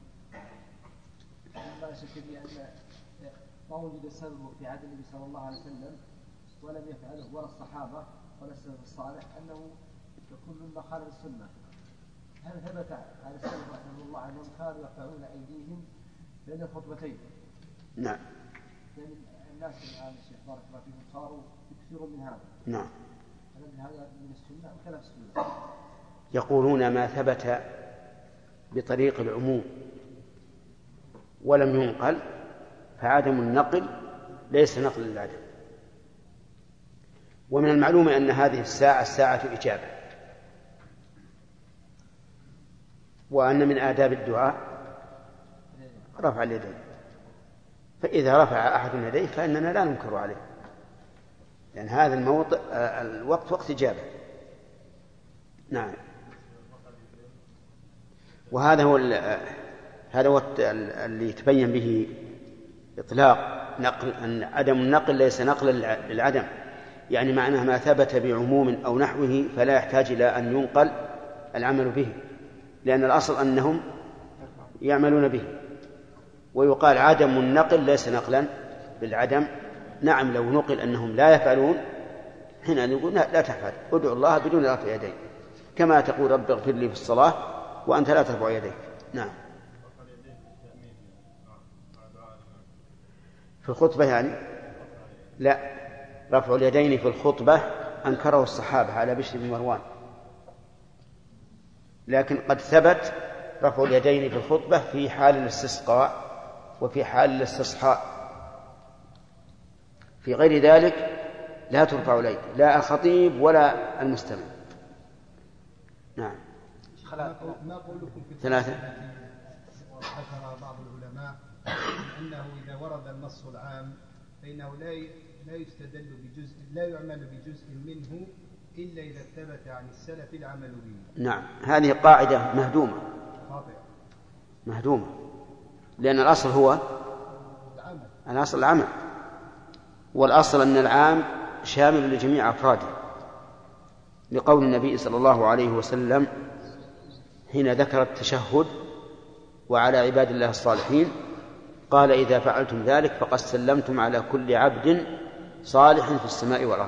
لا شك في أن ما وجد السبب في عهد النبي صلى الله عليه وسلم ولم يفعله ولا الصحابة ولا السلف الصالح أنه يكون من مخالف السنة. هل ثبت عن السلف رحمه الله أنهم كانوا يرفعون أيديهم بين الخطبتين؟ نعم. لأن الناس الآن الشيخ بارك الله فيكم صاروا يكثرون من هذا. نعم. هل هذا من السنة أم خلاف السنة؟ يقولون ما ثبت بطريق العموم ولم ينقل فعدم النقل ليس نقل للعدم. ومن المعلوم أن هذه الساعة الساعة إجابة، وأن من آداب الدعاء رفع اليدين، فإذا رفع أحد يديه فإننا لا ننكر عليه، لأن هذا الموطئ الوقت وقت إجابة. نعم. وهذا هو هذا هو اللي يتبين به إطلاق نقل أن عدم النقل ليس نقلا للعدم، يعني معناه ما ثبت بعموم أو نحوه فلا يحتاج إلى أن ينقل العمل به، لأن الأصل أنهم يعملون به. ويقال عدم النقل ليس نقلا بالعدم. نعم لو نقل أنهم لا يفعلون هنا نقول لا تفعل، ادعو الله بدون رفع يديك، كما تقول رب اغفر لي في الصلاة وأنت لا ترفع يديك. نعم في الخطبة يعني لا، رفع اليدين في الخطبة أنكره الصحابة على بشر بن مروان، لكن قد ثبت رفع اليدين في الخطبة في حال الاستسقاء وفي حال الاستصحاء. في غير ذلك لا ترفع اليد، لا الخطيب ولا المستمع. نعم ما قولكم في ثلاثة؟ ذكر بعض العلماء أنه إذا ورد النص العام فإنه لا لا يستدل بجزء، لا يعمل بجزء منه إلا إذا ثبت عن السلف العمل به. نعم هذه قاعدة مهدومة خاطئة مهدومة، لأن الأصل هو العمل. الأصل العمل، والأصل أن العام شامل لجميع أفراده، لقول النبي صلى الله عليه وسلم حين ذكر التشهد وعلى عباد الله الصالحين قال إذا فعلتم ذلك فقد سلمتم على كل عبد صالح في السماء والأرض.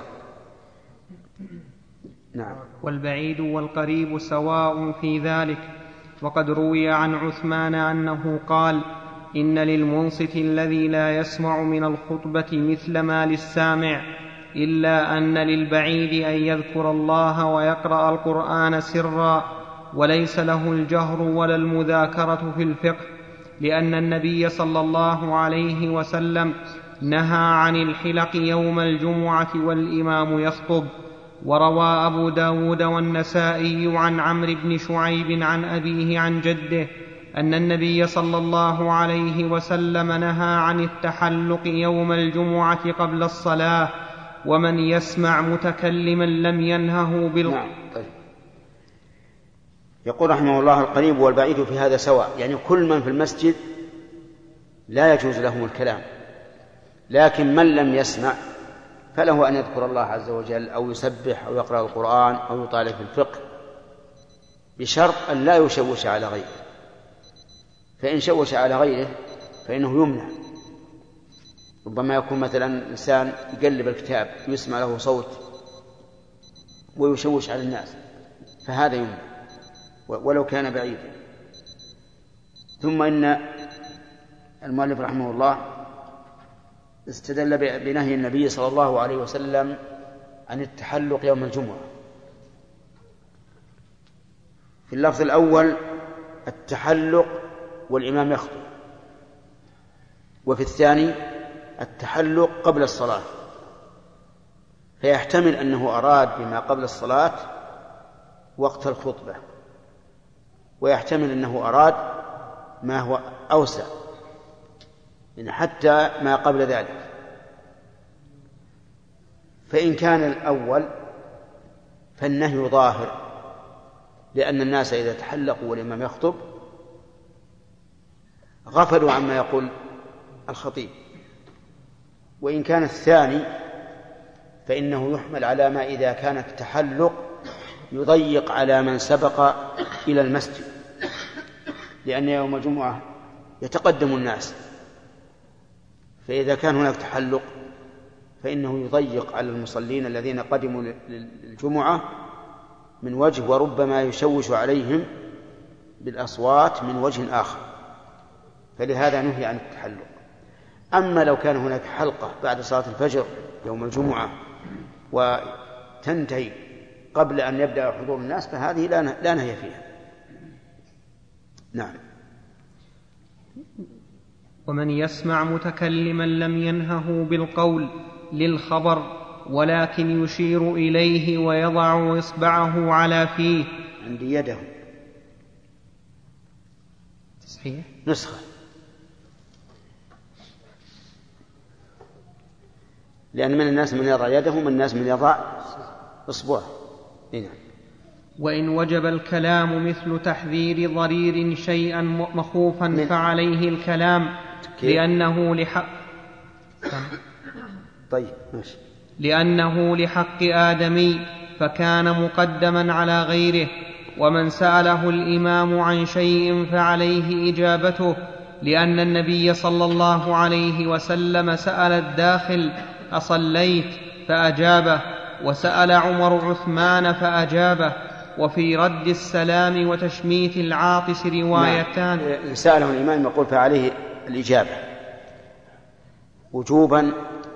نعم. والبعيد والقريب سواء في ذلك. وقد روي عن عثمان أنه قال إن للمنصت الذي لا يسمع من الخطبة مثل ما للسامع، إلا أن للبعيد أن يذكر الله ويقرأ القرآن سرا، وليس له الجهر ولا المذاكرة في الفقه، لأن النبي صلى الله عليه وسلم نهى عن الحلق يوم الجمعة والإمام يخطب. وروى أبو داود والنسائي عن عمرو بن شعيب عن أبيه عن جده أن النبي صلى الله عليه وسلم نهى عن التحلق يوم الجمعة قبل الصلاة، ومن يسمع متكلما لم ينهه بال... نعم. طيب. يقول رحمه الله القريب والبعيد في هذا سواء، يعني كل من في المسجد لا يجوز لهم الكلام، لكن من لم يسمع فله أن يذكر الله عز وجل أو يسبح أو يقرأ القرآن أو يطالع في الفقه، بشرط أن لا يشوش على غيره، فإن شوش على غيره فإنه يمنع. ربما يكون مثلا إنسان يقلب الكتاب يسمع له صوت ويشوش على الناس، فهذا يمنع ولو كان بعيدا. ثم إن المؤلف رحمه الله استدل بنهي النبي صلى الله عليه وسلم عن التحلق يوم الجمعة. في اللفظ الأول التحلق والإمام يخطب، وفي الثاني التحلق قبل الصلاة، فيحتمل أنه أراد بما قبل الصلاة وقت الخطبة، ويحتمل أنه أراد ما هو أوسع يعني حتى ما قبل ذلك. فإن كان الأول فالنهي ظاهر، لأن الناس إذا تحلقوا والإمام يخطب غفلوا عما يقول الخطيب. وإن كان الثاني فإنه يحمل على ما إذا كان التحلق يضيق على من سبق إلى المسجد، لأن يوم الجمعة يتقدم الناس، فإذا كان هناك تحلق فإنه يضيق على المصلين الذين قدموا للجمعة من وجه، وربما يشوش عليهم بالأصوات من وجه آخر، فلهذا نهي عن التحلق. أما لو كان هناك حلقة بعد صلاة الفجر يوم الجمعة وتنتهي قبل أن يبدأ حضور الناس فهذه لا نهي فيها. نعم. ومن يسمع متكلما لم ينهه بالقول للخبر، ولكن يشير إليه ويضع إصبعه على فيه. عندي يده صحيح نسخة، لأن من الناس من يضع يده ومن الناس من يضع إصبعه. نعم. وإن وجب الكلام مثل تحذير ضرير شيئا مخوفا فعليه الكلام، لأنه لحق طيب ماشي. لأنه لحق آدمي فكان مقدما على غيره، ومن سأله الإمام عن شيء فعليه إجابته، لأن النبي صلى الله عليه وسلم سأل الداخل أصليت فأجابه، وسأل عمر عثمان فأجابه. وفي رد السلام وتشميت العاطس روايتان. نعم. سأله الإمام يقول فعليه الإجابة وجوبا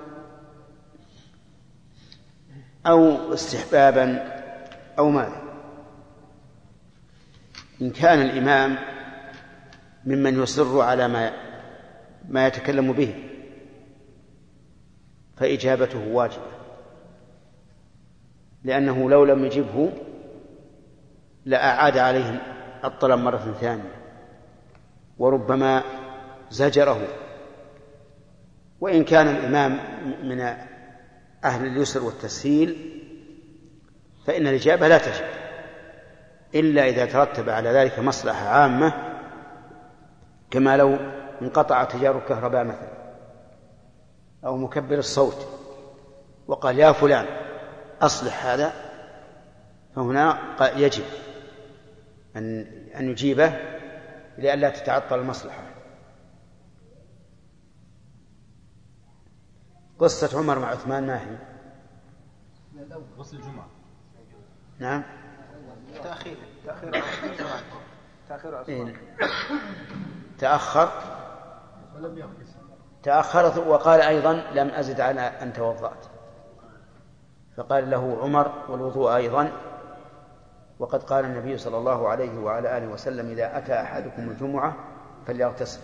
أو استحبابا أو ماذا. إن كان الإمام ممن يصر على ما ما يتكلم به فإجابته واجبة، لأنه لو لم يجبه لأعاد عليه الطلب مرة ثانية وربما زجره. وإن كان الإمام من أهل اليسر والتسهيل فإن الإجابة لا تجب إلا إذا ترتب على ذلك مصلحة عامة، كما لو انقطع تجار الكهرباء مثلا أو مكبر الصوت وقال يا فلان أصلح هذا، فهنا يجب أن أن يجيبه لئلا تتعطل المصلحة. قصة عمر مع عثمان ما هي؟ غسل الجمعة. نعم. تأخير تأخير تأخير عثمان. تأخر ولم يغتسل. تأخر وقال أيضا لم أزد على أن توضأت، فقال له عمر والوضوء أيضا. وقد قال النبي صلى الله عليه وعلى آله وسلم إذا أتى أحدكم الجمعة فليغتسل.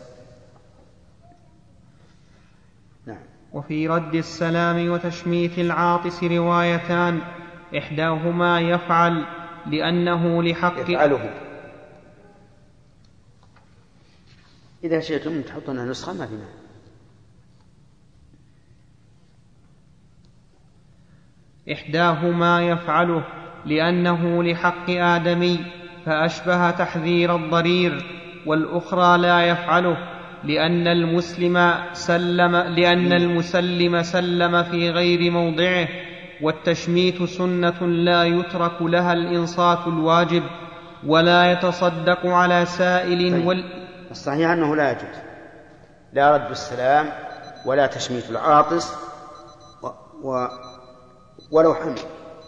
نعم. وفي رد السلام وتشميت العاطس روايتان، إحداهما يفعل لأنه لحق يفعله. إذا شئتم تحطونها نسخة ما فينا. إحداهما يفعله لأنه لحق آدمي فأشبه تحذير الضرير، والأخرى لا يفعله لأن المسلم سلم لأن المسلم سلم في غير موضعه، والتشميت سنة لا يترك لها الإنصات الواجب، ولا يتصدق على سائل. وال... الصحيح أنه لا يجوز لا رد السلام ولا تشميت العاطس و... و... ولو حمل،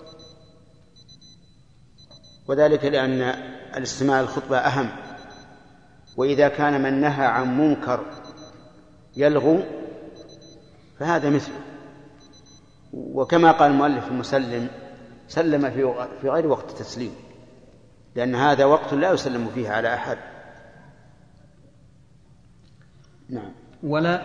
وذلك لأن الاستماع الخطبة أهم. وإذا كان من نهى عن منكر يلغو فهذا مثله. وكما قال المؤلف المسلم سلم في غير وقت التسليم، لأن هذا وقت لا يسلم فيه على أحد. نعم. ولا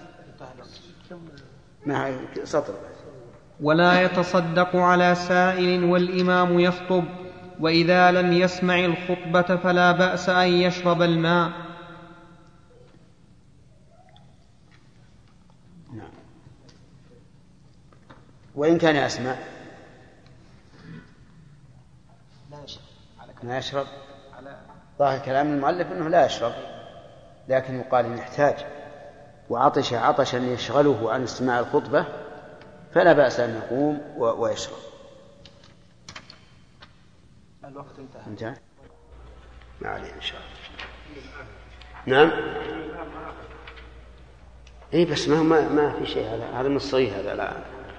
مع سطر. ولا يتصدق على سائل والإمام يخطب، وإذا لم يسمع الخطبة فلا بأس أن يشرب الماء. نعم. وإن كان يسمع ما يشرب. ظاهر كلام المؤلف أنه لا يشرب، لكن يقال إن يحتاج وعطش عطشا يشغله عن استماع الخطبة فلا بأس أن يقوم ويشرب. الوقت انتهى. انتهى. ما عليه إن شاء الله. نعم. إيه بس ما ما ما في شيء، هذا هذا من الصحيح هذا. لا.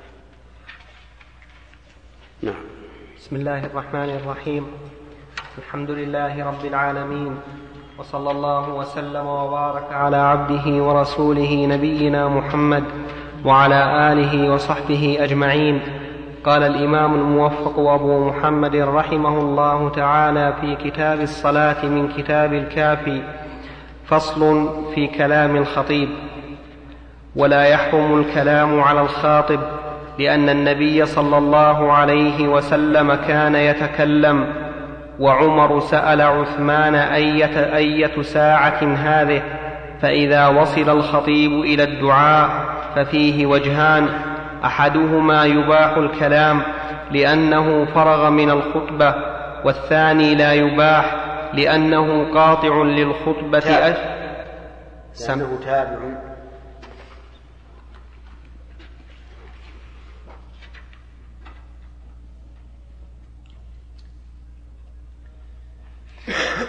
نعم. بسم الله الرحمن الرحيم. الحمد لله رب العالمين، وصلى الله وسلم وبارك على عبده ورسوله نبينا محمد وعلى آله وصحبه أجمعين. قال الإمام الموفق أبو محمد رحمه الله تعالى في كتاب الصلاة من كتاب الكافي: فصل في كلام الخطيب. ولا يحرم الكلام على الخاطب، لأن النبي صلى الله عليه وسلم كان يتكلم، وعمر سأل عثمان أية, أية ساعة هذه، فإذا وصل الخطيب إلى الدعاء ففيه وجهان: أحدهما يباح الكلام لأنه فرغ من الخطبة، والثاني لا يباح لأنه قاطع للخطبة. تابع. لأنه تابع.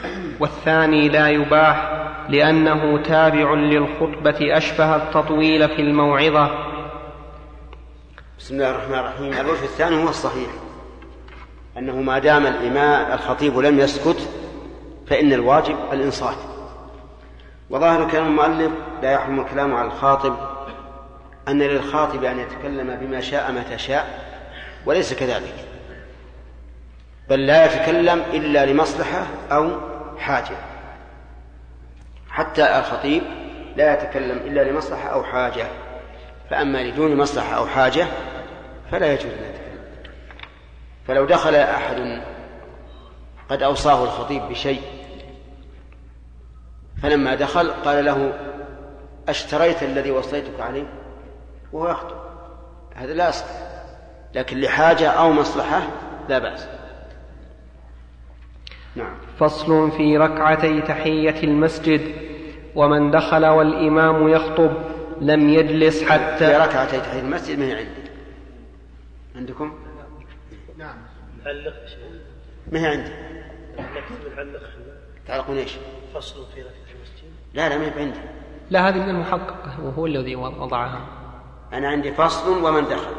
والثاني لا يباح لأنه تابع للخطبة أشبه التطويل في الموعظة. بسم الله الرحمن الرحيم. الوجه الثاني هو الصحيح، أنه ما دام الإمام الخطيب لم يسكت فإن الواجب الإنصات. وظاهر كلام المؤلف لا يحرم الكلام على الخاطب أن للخاطب أن يتكلم بما شاء متى شاء، وليس كذلك، بل لا يتكلم إلا لمصلحة أو حاجة. حتى الخطيب لا يتكلم إلا لمصلحة أو حاجة، فأما لدون مصلحة أو حاجة فلا يجوز أن يتكلم. فلو دخل أحد قد أوصاه الخطيب بشيء، فلما دخل قال له: أشتريت الذي وصيتك عليه؟ وهو يخطب، هذا لا أصل، لكن لحاجة أو مصلحة لا بأس. نعم. فصل في ركعتي تحية المسجد: ومن دخل والإمام يخطب لم يجلس حتى في ركعتي تحية المسجد. ما هي عندي؟ عندكم؟ نعم. نعلق ما هي عندي؟ نعلق. تعلقون ايش؟ فصل في ركعتي المسجد. لا لا ما هي عندي. لا، هذه من المحقق وهو الذي وضعها. أنا عندي فصل ومن دخل.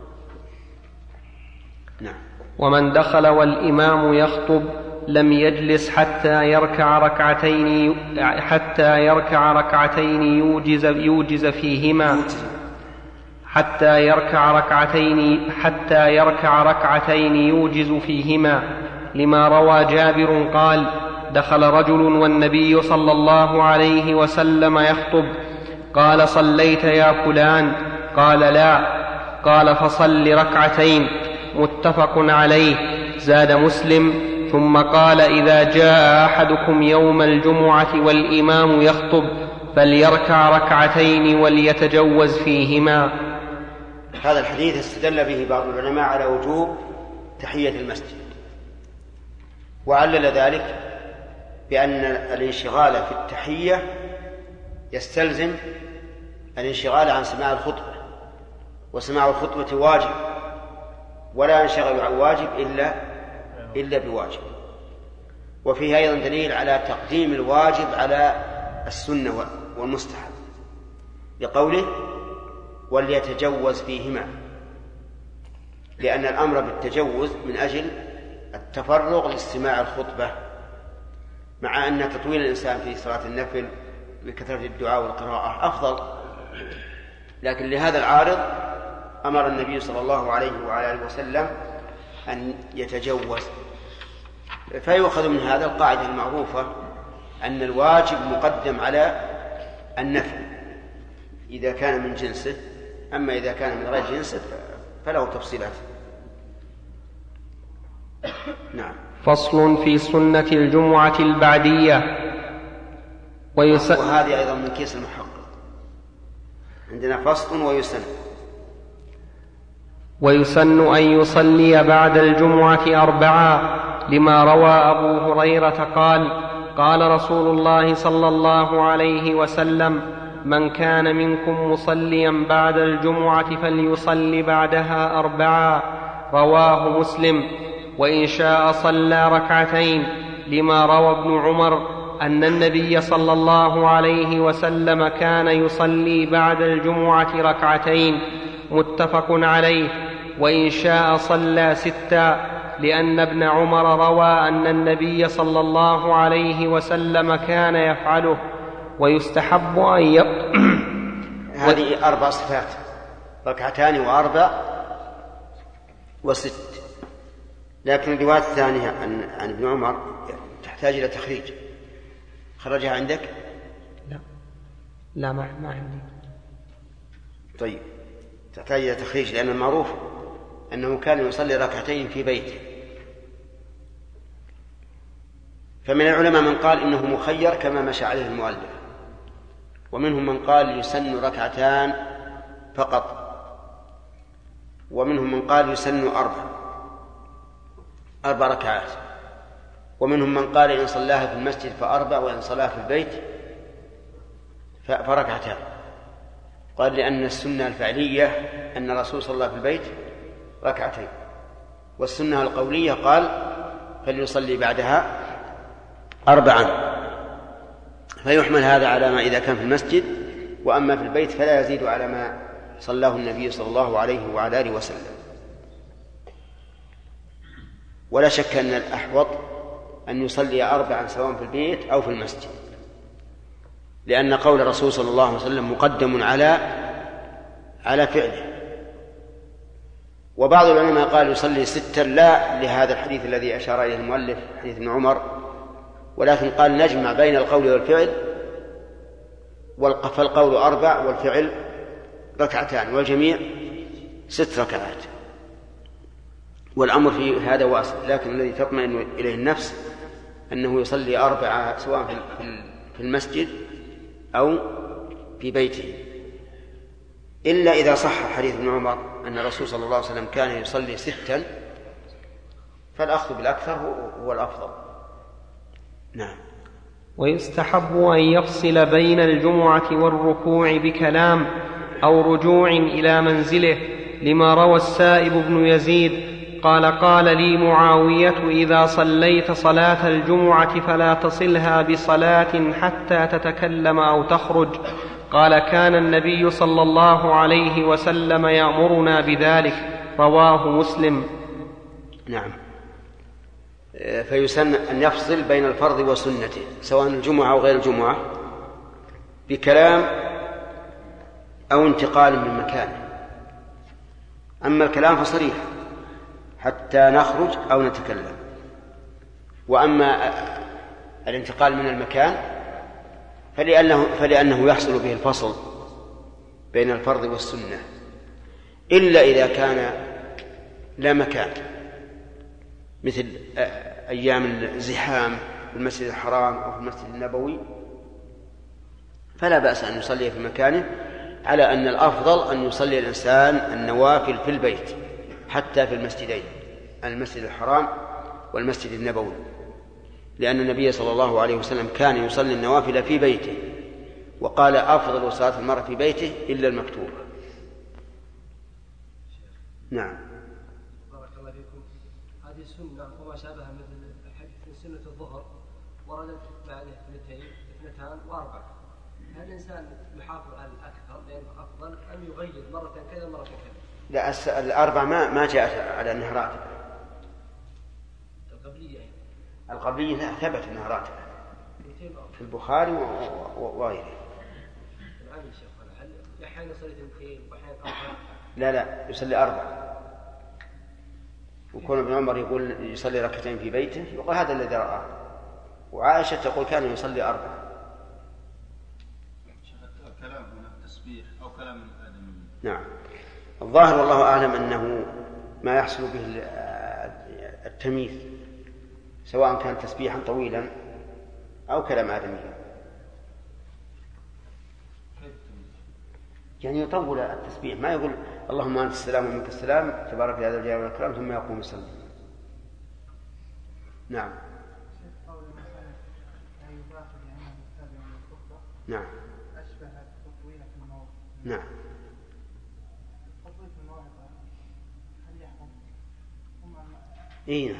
نعم. ومن دخل والإمام يخطب لم يجلس حتى يركع ركعتين حتى يركع ركعتين يوجز يوجز فيهما حتى يركع ركعتين حتى يركع ركعتين يوجز فيهما لما روى جابر قال: دخل رجل والنبي صلى الله عليه وسلم يخطب، قال: صليت يا فلان؟ قال: لا. قال: فصل ركعتين. متفق عليه. زاد مسلم: ثم قال: إذا جاء أحدكم يوم الجمعة والإمام يخطب فليركع ركعتين وليتجوز فيهما. هذا الحديث استدل به بعض العلماء على وجوب تحية المسجد، وعلل ذلك بأن الانشغال في التحية يستلزم الانشغال عن سماع الخطبة، وسماع الخطبة واجب، ولا ينشغل عن واجب إلا إلا بواجب. وفيه أيضا دليل على تقديم الواجب على السنة والمستحب، لقوله: وليتجوز فيهما، لأن الأمر بالتجوز من أجل التفرغ لاستماع الخطبة، مع أن تطويل الإنسان في صلاة النفل بكثرة الدعاء والقراءة أفضل، لكن لهذا العارض أمر النبي صلى الله عليه وعلى آله وسلم أن يتجوز. فيؤخذ من هذا القاعدة المعروفة أن الواجب مقدم على النفل إذا كان من جنسه، أما إذا كان من غير جنسه فله تفصيلات. نعم. فصل في سنة الجمعة البعدية. ويس... وهذه أيضا من كيس المحقق. عندنا فصل ويسن. ويسن أن يصلي بعد الجمعة أربعا، لما روى أبو هريرة قال: قال رسول الله صلى الله عليه وسلم: من كان منكم مصليا بعد الجمعة فليصلي بعدها أربعا. رواه مسلم. وإن شاء صلى ركعتين، لما روى ابن عمر أن النبي صلى الله عليه وسلم كان يصلي بعد الجمعة ركعتين. متفق عليه. وإن شاء صلى ستا، لأن ابن عمر روى أن النبي صلى الله عليه وسلم كان يفعله. ويستحب أن ي... هذه أربع صفات: ركعتان وأربع وست. لكن الرواية الثانية عن, عن ابن عمر تحتاج إلى تخريج. خرجها عندك؟ لا لا ما, ما عندي. طيب، تحتاج إلى تخريج، لأن المعروف أنه كان يصلي ركعتين في بيته. فمن العلماء من قال إنه مخير كما مشى عليه المؤلف، ومنهم من قال يسن ركعتان فقط، ومنهم من قال يسن أربع أربع ركعات، ومنهم من قال إن صلاها في المسجد فأربع، وإن صلاها في البيت فركعتان. قال لأن السنة الفعلية أن الرسول صلى الله في البيت ركعتين، والسنة القولية قال فليصلي بعدها أربعا، فيحمل هذا على ما إذا كان في المسجد، وأما في البيت فلا يزيد على ما صلاه النبي صلى الله عليه وعلى آله وسلم. ولا شك أن الأحوط أن يصلي أربعا سواء في البيت أو في المسجد، لأن قول الرسول صلى الله عليه وسلم مقدم على على فعله. وبعض العلماء قال يصلي ستا لا لهذا الحديث الذي أشار إليه المؤلف حديث ابن عمر، ولكن قال نجمع بين القول والفعل، فالقول أربع والفعل ركعتان والجميع ست ركعات، والأمر في هذا واسع. لكن الذي تطمئن إليه النفس أنه يصلي أربعة سواء في المسجد أو في بيته، إلا إذا صح حديث ابن عمر أن الرسول صلى الله عليه وسلم كان يصلي ستا، فالأخذ بالأكثر هو الأفضل. نعم. ويستحب أن يفصل بين الجمعة والركوع بكلام أو رجوع إلى منزله، لما روى السائب بن يزيد قال قال لي معاوية إذا صليت صلاة الجمعة فلا تصلها بصلاة حتى تتكلم أو تخرج. قال كان النبي صلى الله عليه وسلم يأمرنا بذلك. رواه مسلم. نعم. فيسن أن يفصل بين الفرض وسنته سواء الجمعة أو غير الجمعة بكلام أو انتقال من مكانه. أما الكلام فصريح حتى نخرج أو نتكلم، وأما الانتقال من المكان فلأنه, فلأنه يحصل به الفصل بين الفرض والسنة، إلا إذا كان لا مكان، مثل أيام الزحام في المسجد الحرام أو في المسجد النبوي، فلا بأس أن يصلي في مكانه، على أن الأفضل أن يصلي الإنسان النوافل في البيت حتى في المسجدين، المسجد الحرام والمسجد النبوي، لأن النبي صلى الله عليه وسلم كان يصلي النوافل في بيته، وقال أفضل صلاة المرء في بيته إلا المكتوبة. نعم. بارك الله فيكم. هذه السنة وما شابهها مثل حديث سنة الظهر وردت بعده اثنتين اثنتان وأربع، هل الإنسان يحافظ على الأكثر لأنه أفضل أم يغير مرة كذا مرة كذا؟ لا، الأربع ما ما جاءت على أنها راتبة. القبلية يعني. القبلية لا، ثبت أنها راتبة في البخاري وغيره. الآن يا شيخ هل أحيانا يصلي اثنتين وأحيانا أربع؟ لا لا، يصلي أربع. وكون ابن عمر يقول يصلي ركعتين في بيته يقول هذا الذي رآه، وعائشة تقول كان يصلي أربع. كلام هنا تسبيح أو كلام آدمي. نعم. الظاهر والله أعلم أنه ما يحصل به التمييز، سواء كان تسبيحا طويلا أو كلام آدمي، يعني يطول التسبيح، ما يقول اللهم أنت السلام ومنك السلام تبارك يا ذا الجلال والإكرام ثم يقوم يصلي. نعم. نعم. نعم. إيه،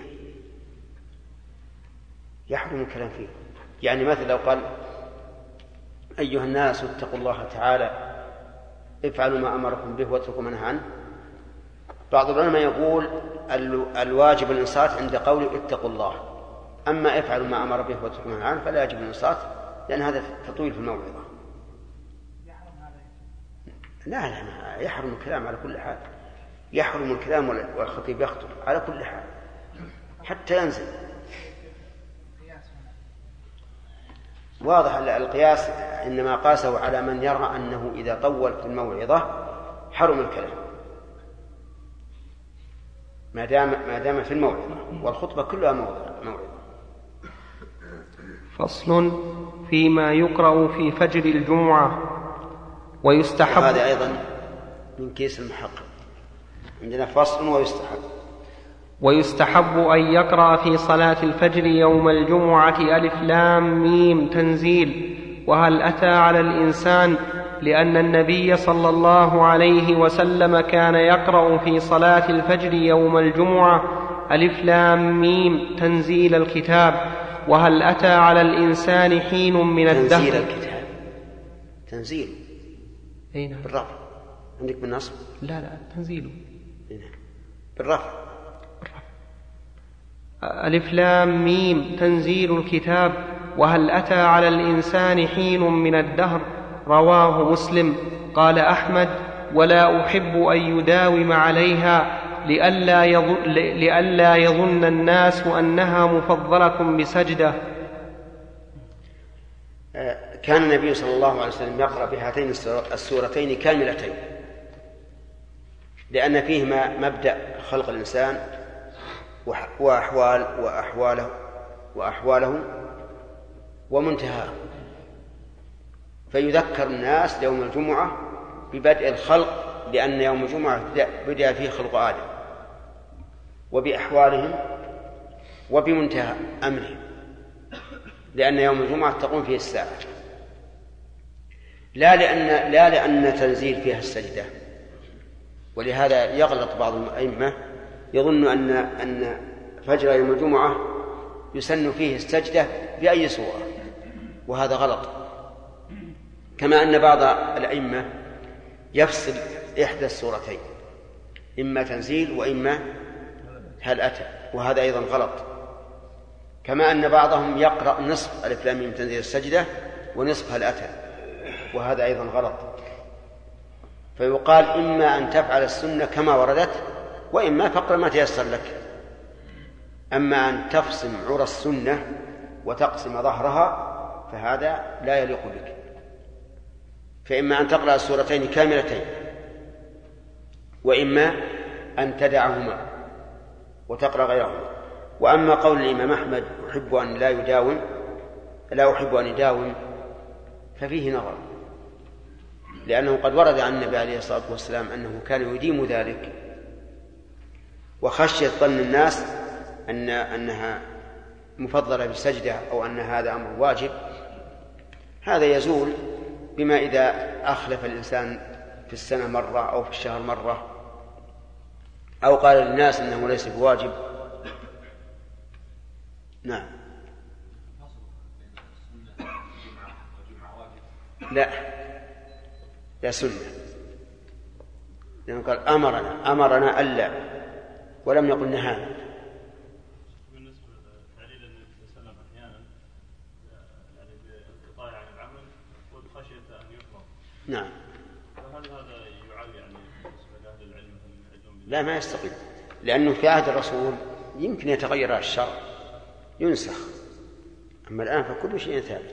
يحرم الكلام فيه. يعني مثلا لو قال أيها الناس اتقوا الله تعالى افعلوا ما أمركم به واتركوا ما نهى عنه، بعض العلماء يقول الواجب الإنصات عند قوله اتقوا الله، أما افعلوا ما أمر به واتركوا ما نهى عنه فلا يجب الإنصات، لأن هذا تطويل في الموعظة. لا لا، يحرم الكلام على كل حال، يحرم الكلام والخطيب يخطب على كل حال حتى ينزل. واضح القياس، إنما قاسه على من يرى أنه إذا طول في الموعظة حرم الكلام ما دام ما دام في الموعظة، والخطبة كلها موعظة. فصل فيما يقرأ في فجر الجمعة. ويستحب، هذا أيضا من كيس المحقق، عندنا فصل ويستحب. ويستحب أن يقرأ في صلاة الفجر يوم الجمعة ألف لام ميم تنزيل وهل أتى على الإنسان، لأن النبي صلى الله عليه وسلم كان يقرأ في صلاة الفجر يوم الجمعة ألف لام ميم تنزيل الكتاب وهل أتى على الإنسان حين من الدهر. تنزيل الكتاب تنزيل أين بالرفع عندك بالنصب؟ لا لا تنزيله بالرفع. ألف لام ميم تنزيل الكتاب وهل أتى على الإنسان حين من الدهر. رواه مسلم. قال أحمد ولا أحب أن يداوم عليها لئلا يظن, لئلا يظن الناس أنها مفضلة بسجدة. كان النبي صلى الله عليه وسلم يقرأ بهاتين السورتين كاملتين لأن فيهما مبدأ خلق الإنسان وأحوال وأحواله وأحواله ومنتهاه، فيذكر الناس يوم الجمعة ببدء الخلق لأن يوم الجمعة بدأ فيه خلق آدم، وبأحوالهم وبمنتهى أمرهم لأن يوم الجمعة تقوم فيه الساعة، لا لأن لا لأن تنزيل فيها السجدة. ولهذا يغلط بعض الأئمة يظن أن أن فجر يوم الجمعة يسن فيه السجدة بأي صورة، وهذا غلط. كما أن بعض الأئمة يفصل إحدى السورتين إما تنزيل وإما هل أتى، وهذا أيضا غلط. كما أن بعضهم يقرأ نصف ألف لام ميم تنزيل السجدة ونصف هل أتى، وهذا أيضا غلط. فيقال إما أن تفعل السنة كما وردت وإما فقر ما تيسر لك. أما أن تفصم عرى السنة وتقسم ظهرها فهذا لا يليق بك. فإما أن تقرأ السورتين كاملتين وإما أن تدعهما وتقرأ غيرهما. وأما قول الإمام أحمد أحب أن لا يداوم لا أحب أن يداوم ففيه نظر، لأنه قد ورد عن النبي عليه الصلاة والسلام أنه كان يديم ذلك، وخشية ظن الناس أن أنها مفضلة بالسجدة أو أن هذا أمر واجب. هذا يزول بما إذا أخلف الإنسان في السنة مرة أو في الشهر مرة أو قال للناس أنه ليس بواجب. نعم. لا لا سنة، لأنه قال أمرنا أمرنا ألا ولم يقل نهانا. بالنسبة لتعليل النبي صلى الله عليه وسلم أحيانا يعني بالانقطاع عن العمل والخشية أن يفرض. نعم. فهل هذا يعال يعني بالنسبة لأهل العلم مثلا؟ لا ما يستقيم، لأنه في عهد الرسول يمكن يتغير الشرع ينسخ، أما الآن فكل شيء ثابت.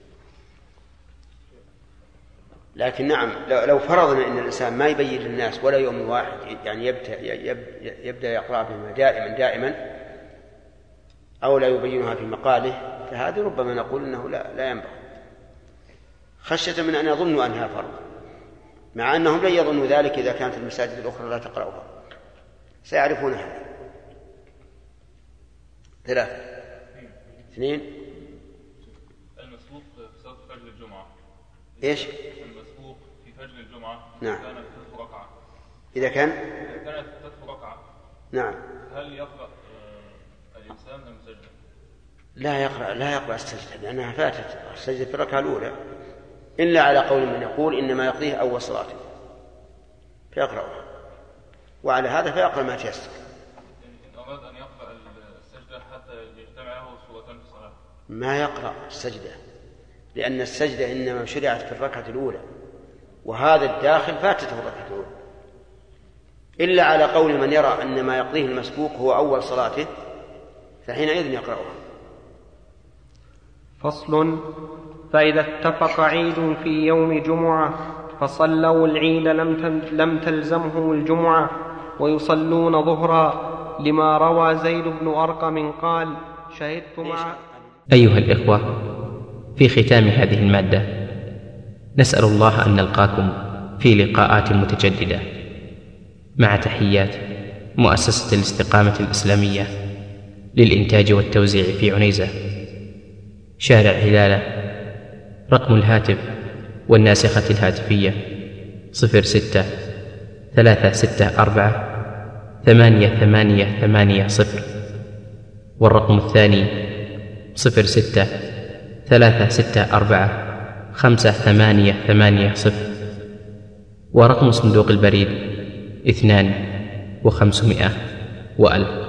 لكن نعم لو فرضنا أن الإنسان ما يبين للناس ولا يوم واحد يعني يبدأ, يبدأ يقرأ بهما دائما دائما أو لا يبينها في مقاله فهذا ربما نقول أنه لا, لا ينبغي، خشية من أن يظنوا أنها فرض، مع أنهم لن يظنوا ذلك إذا كانت المساجد الأخرى لا تقرأها، سيعرفون هذا. ثلاثة اثنين المسبوق في صلاة فجر الجمعة. إيش؟ المسبوق في فجر الجمعة. نعم. كانت ثلاث ركعة. إذا كان؟ إذا كانت ثلاث ركعة. نعم. هل يقرأ آه الإنسان أم سجدة؟ لا يقرأ لا يقرأ السجدة لأنها فاتت السجدة في الركعة الأولى، إلا على قول من يقول إنما يقضيه أول صلاته فيقرأها، وعلى هذا فيقرأ ما تيسر. إن أراد أن يقرأ السجدة حتى يجتمع له سورتان في الصلاة ما يقرأ السجدة، لأن السجدة إنما شرعت في الركعة الأولى، وهذا الداخل فاتته الركعة الأولى، إلا على قول من يرى أن ما يقضيه المسبوق هو أول صلاته فحينئذ يقرأها. فصل. فإذا اتفق عيد في يوم جمعة فصلوا العيد لم تلزمهم الجمعة ويصلون ظهرا، لما روى زيد بن أرقم قال شهدت مع. أيها الإخوة، في ختام هذه المادة نسأل الله أن نلقاكم في لقاءات متجددة، مع تحيات مؤسسة الاستقامة الإسلامية للإنتاج والتوزيع في عنيزة، شارع هلالة. رقم الهاتف والناسخة الهاتفية صفر ستة ثلاثة ستة أربعة ثمانية ثمانية ثمانية صفر. والرقم الثاني صفر ستة ثلاثة ستة أربعة خمسة ثمانية ثمانية صفر. ورقم صندوق البريد اثنان وخمسمائة وألف.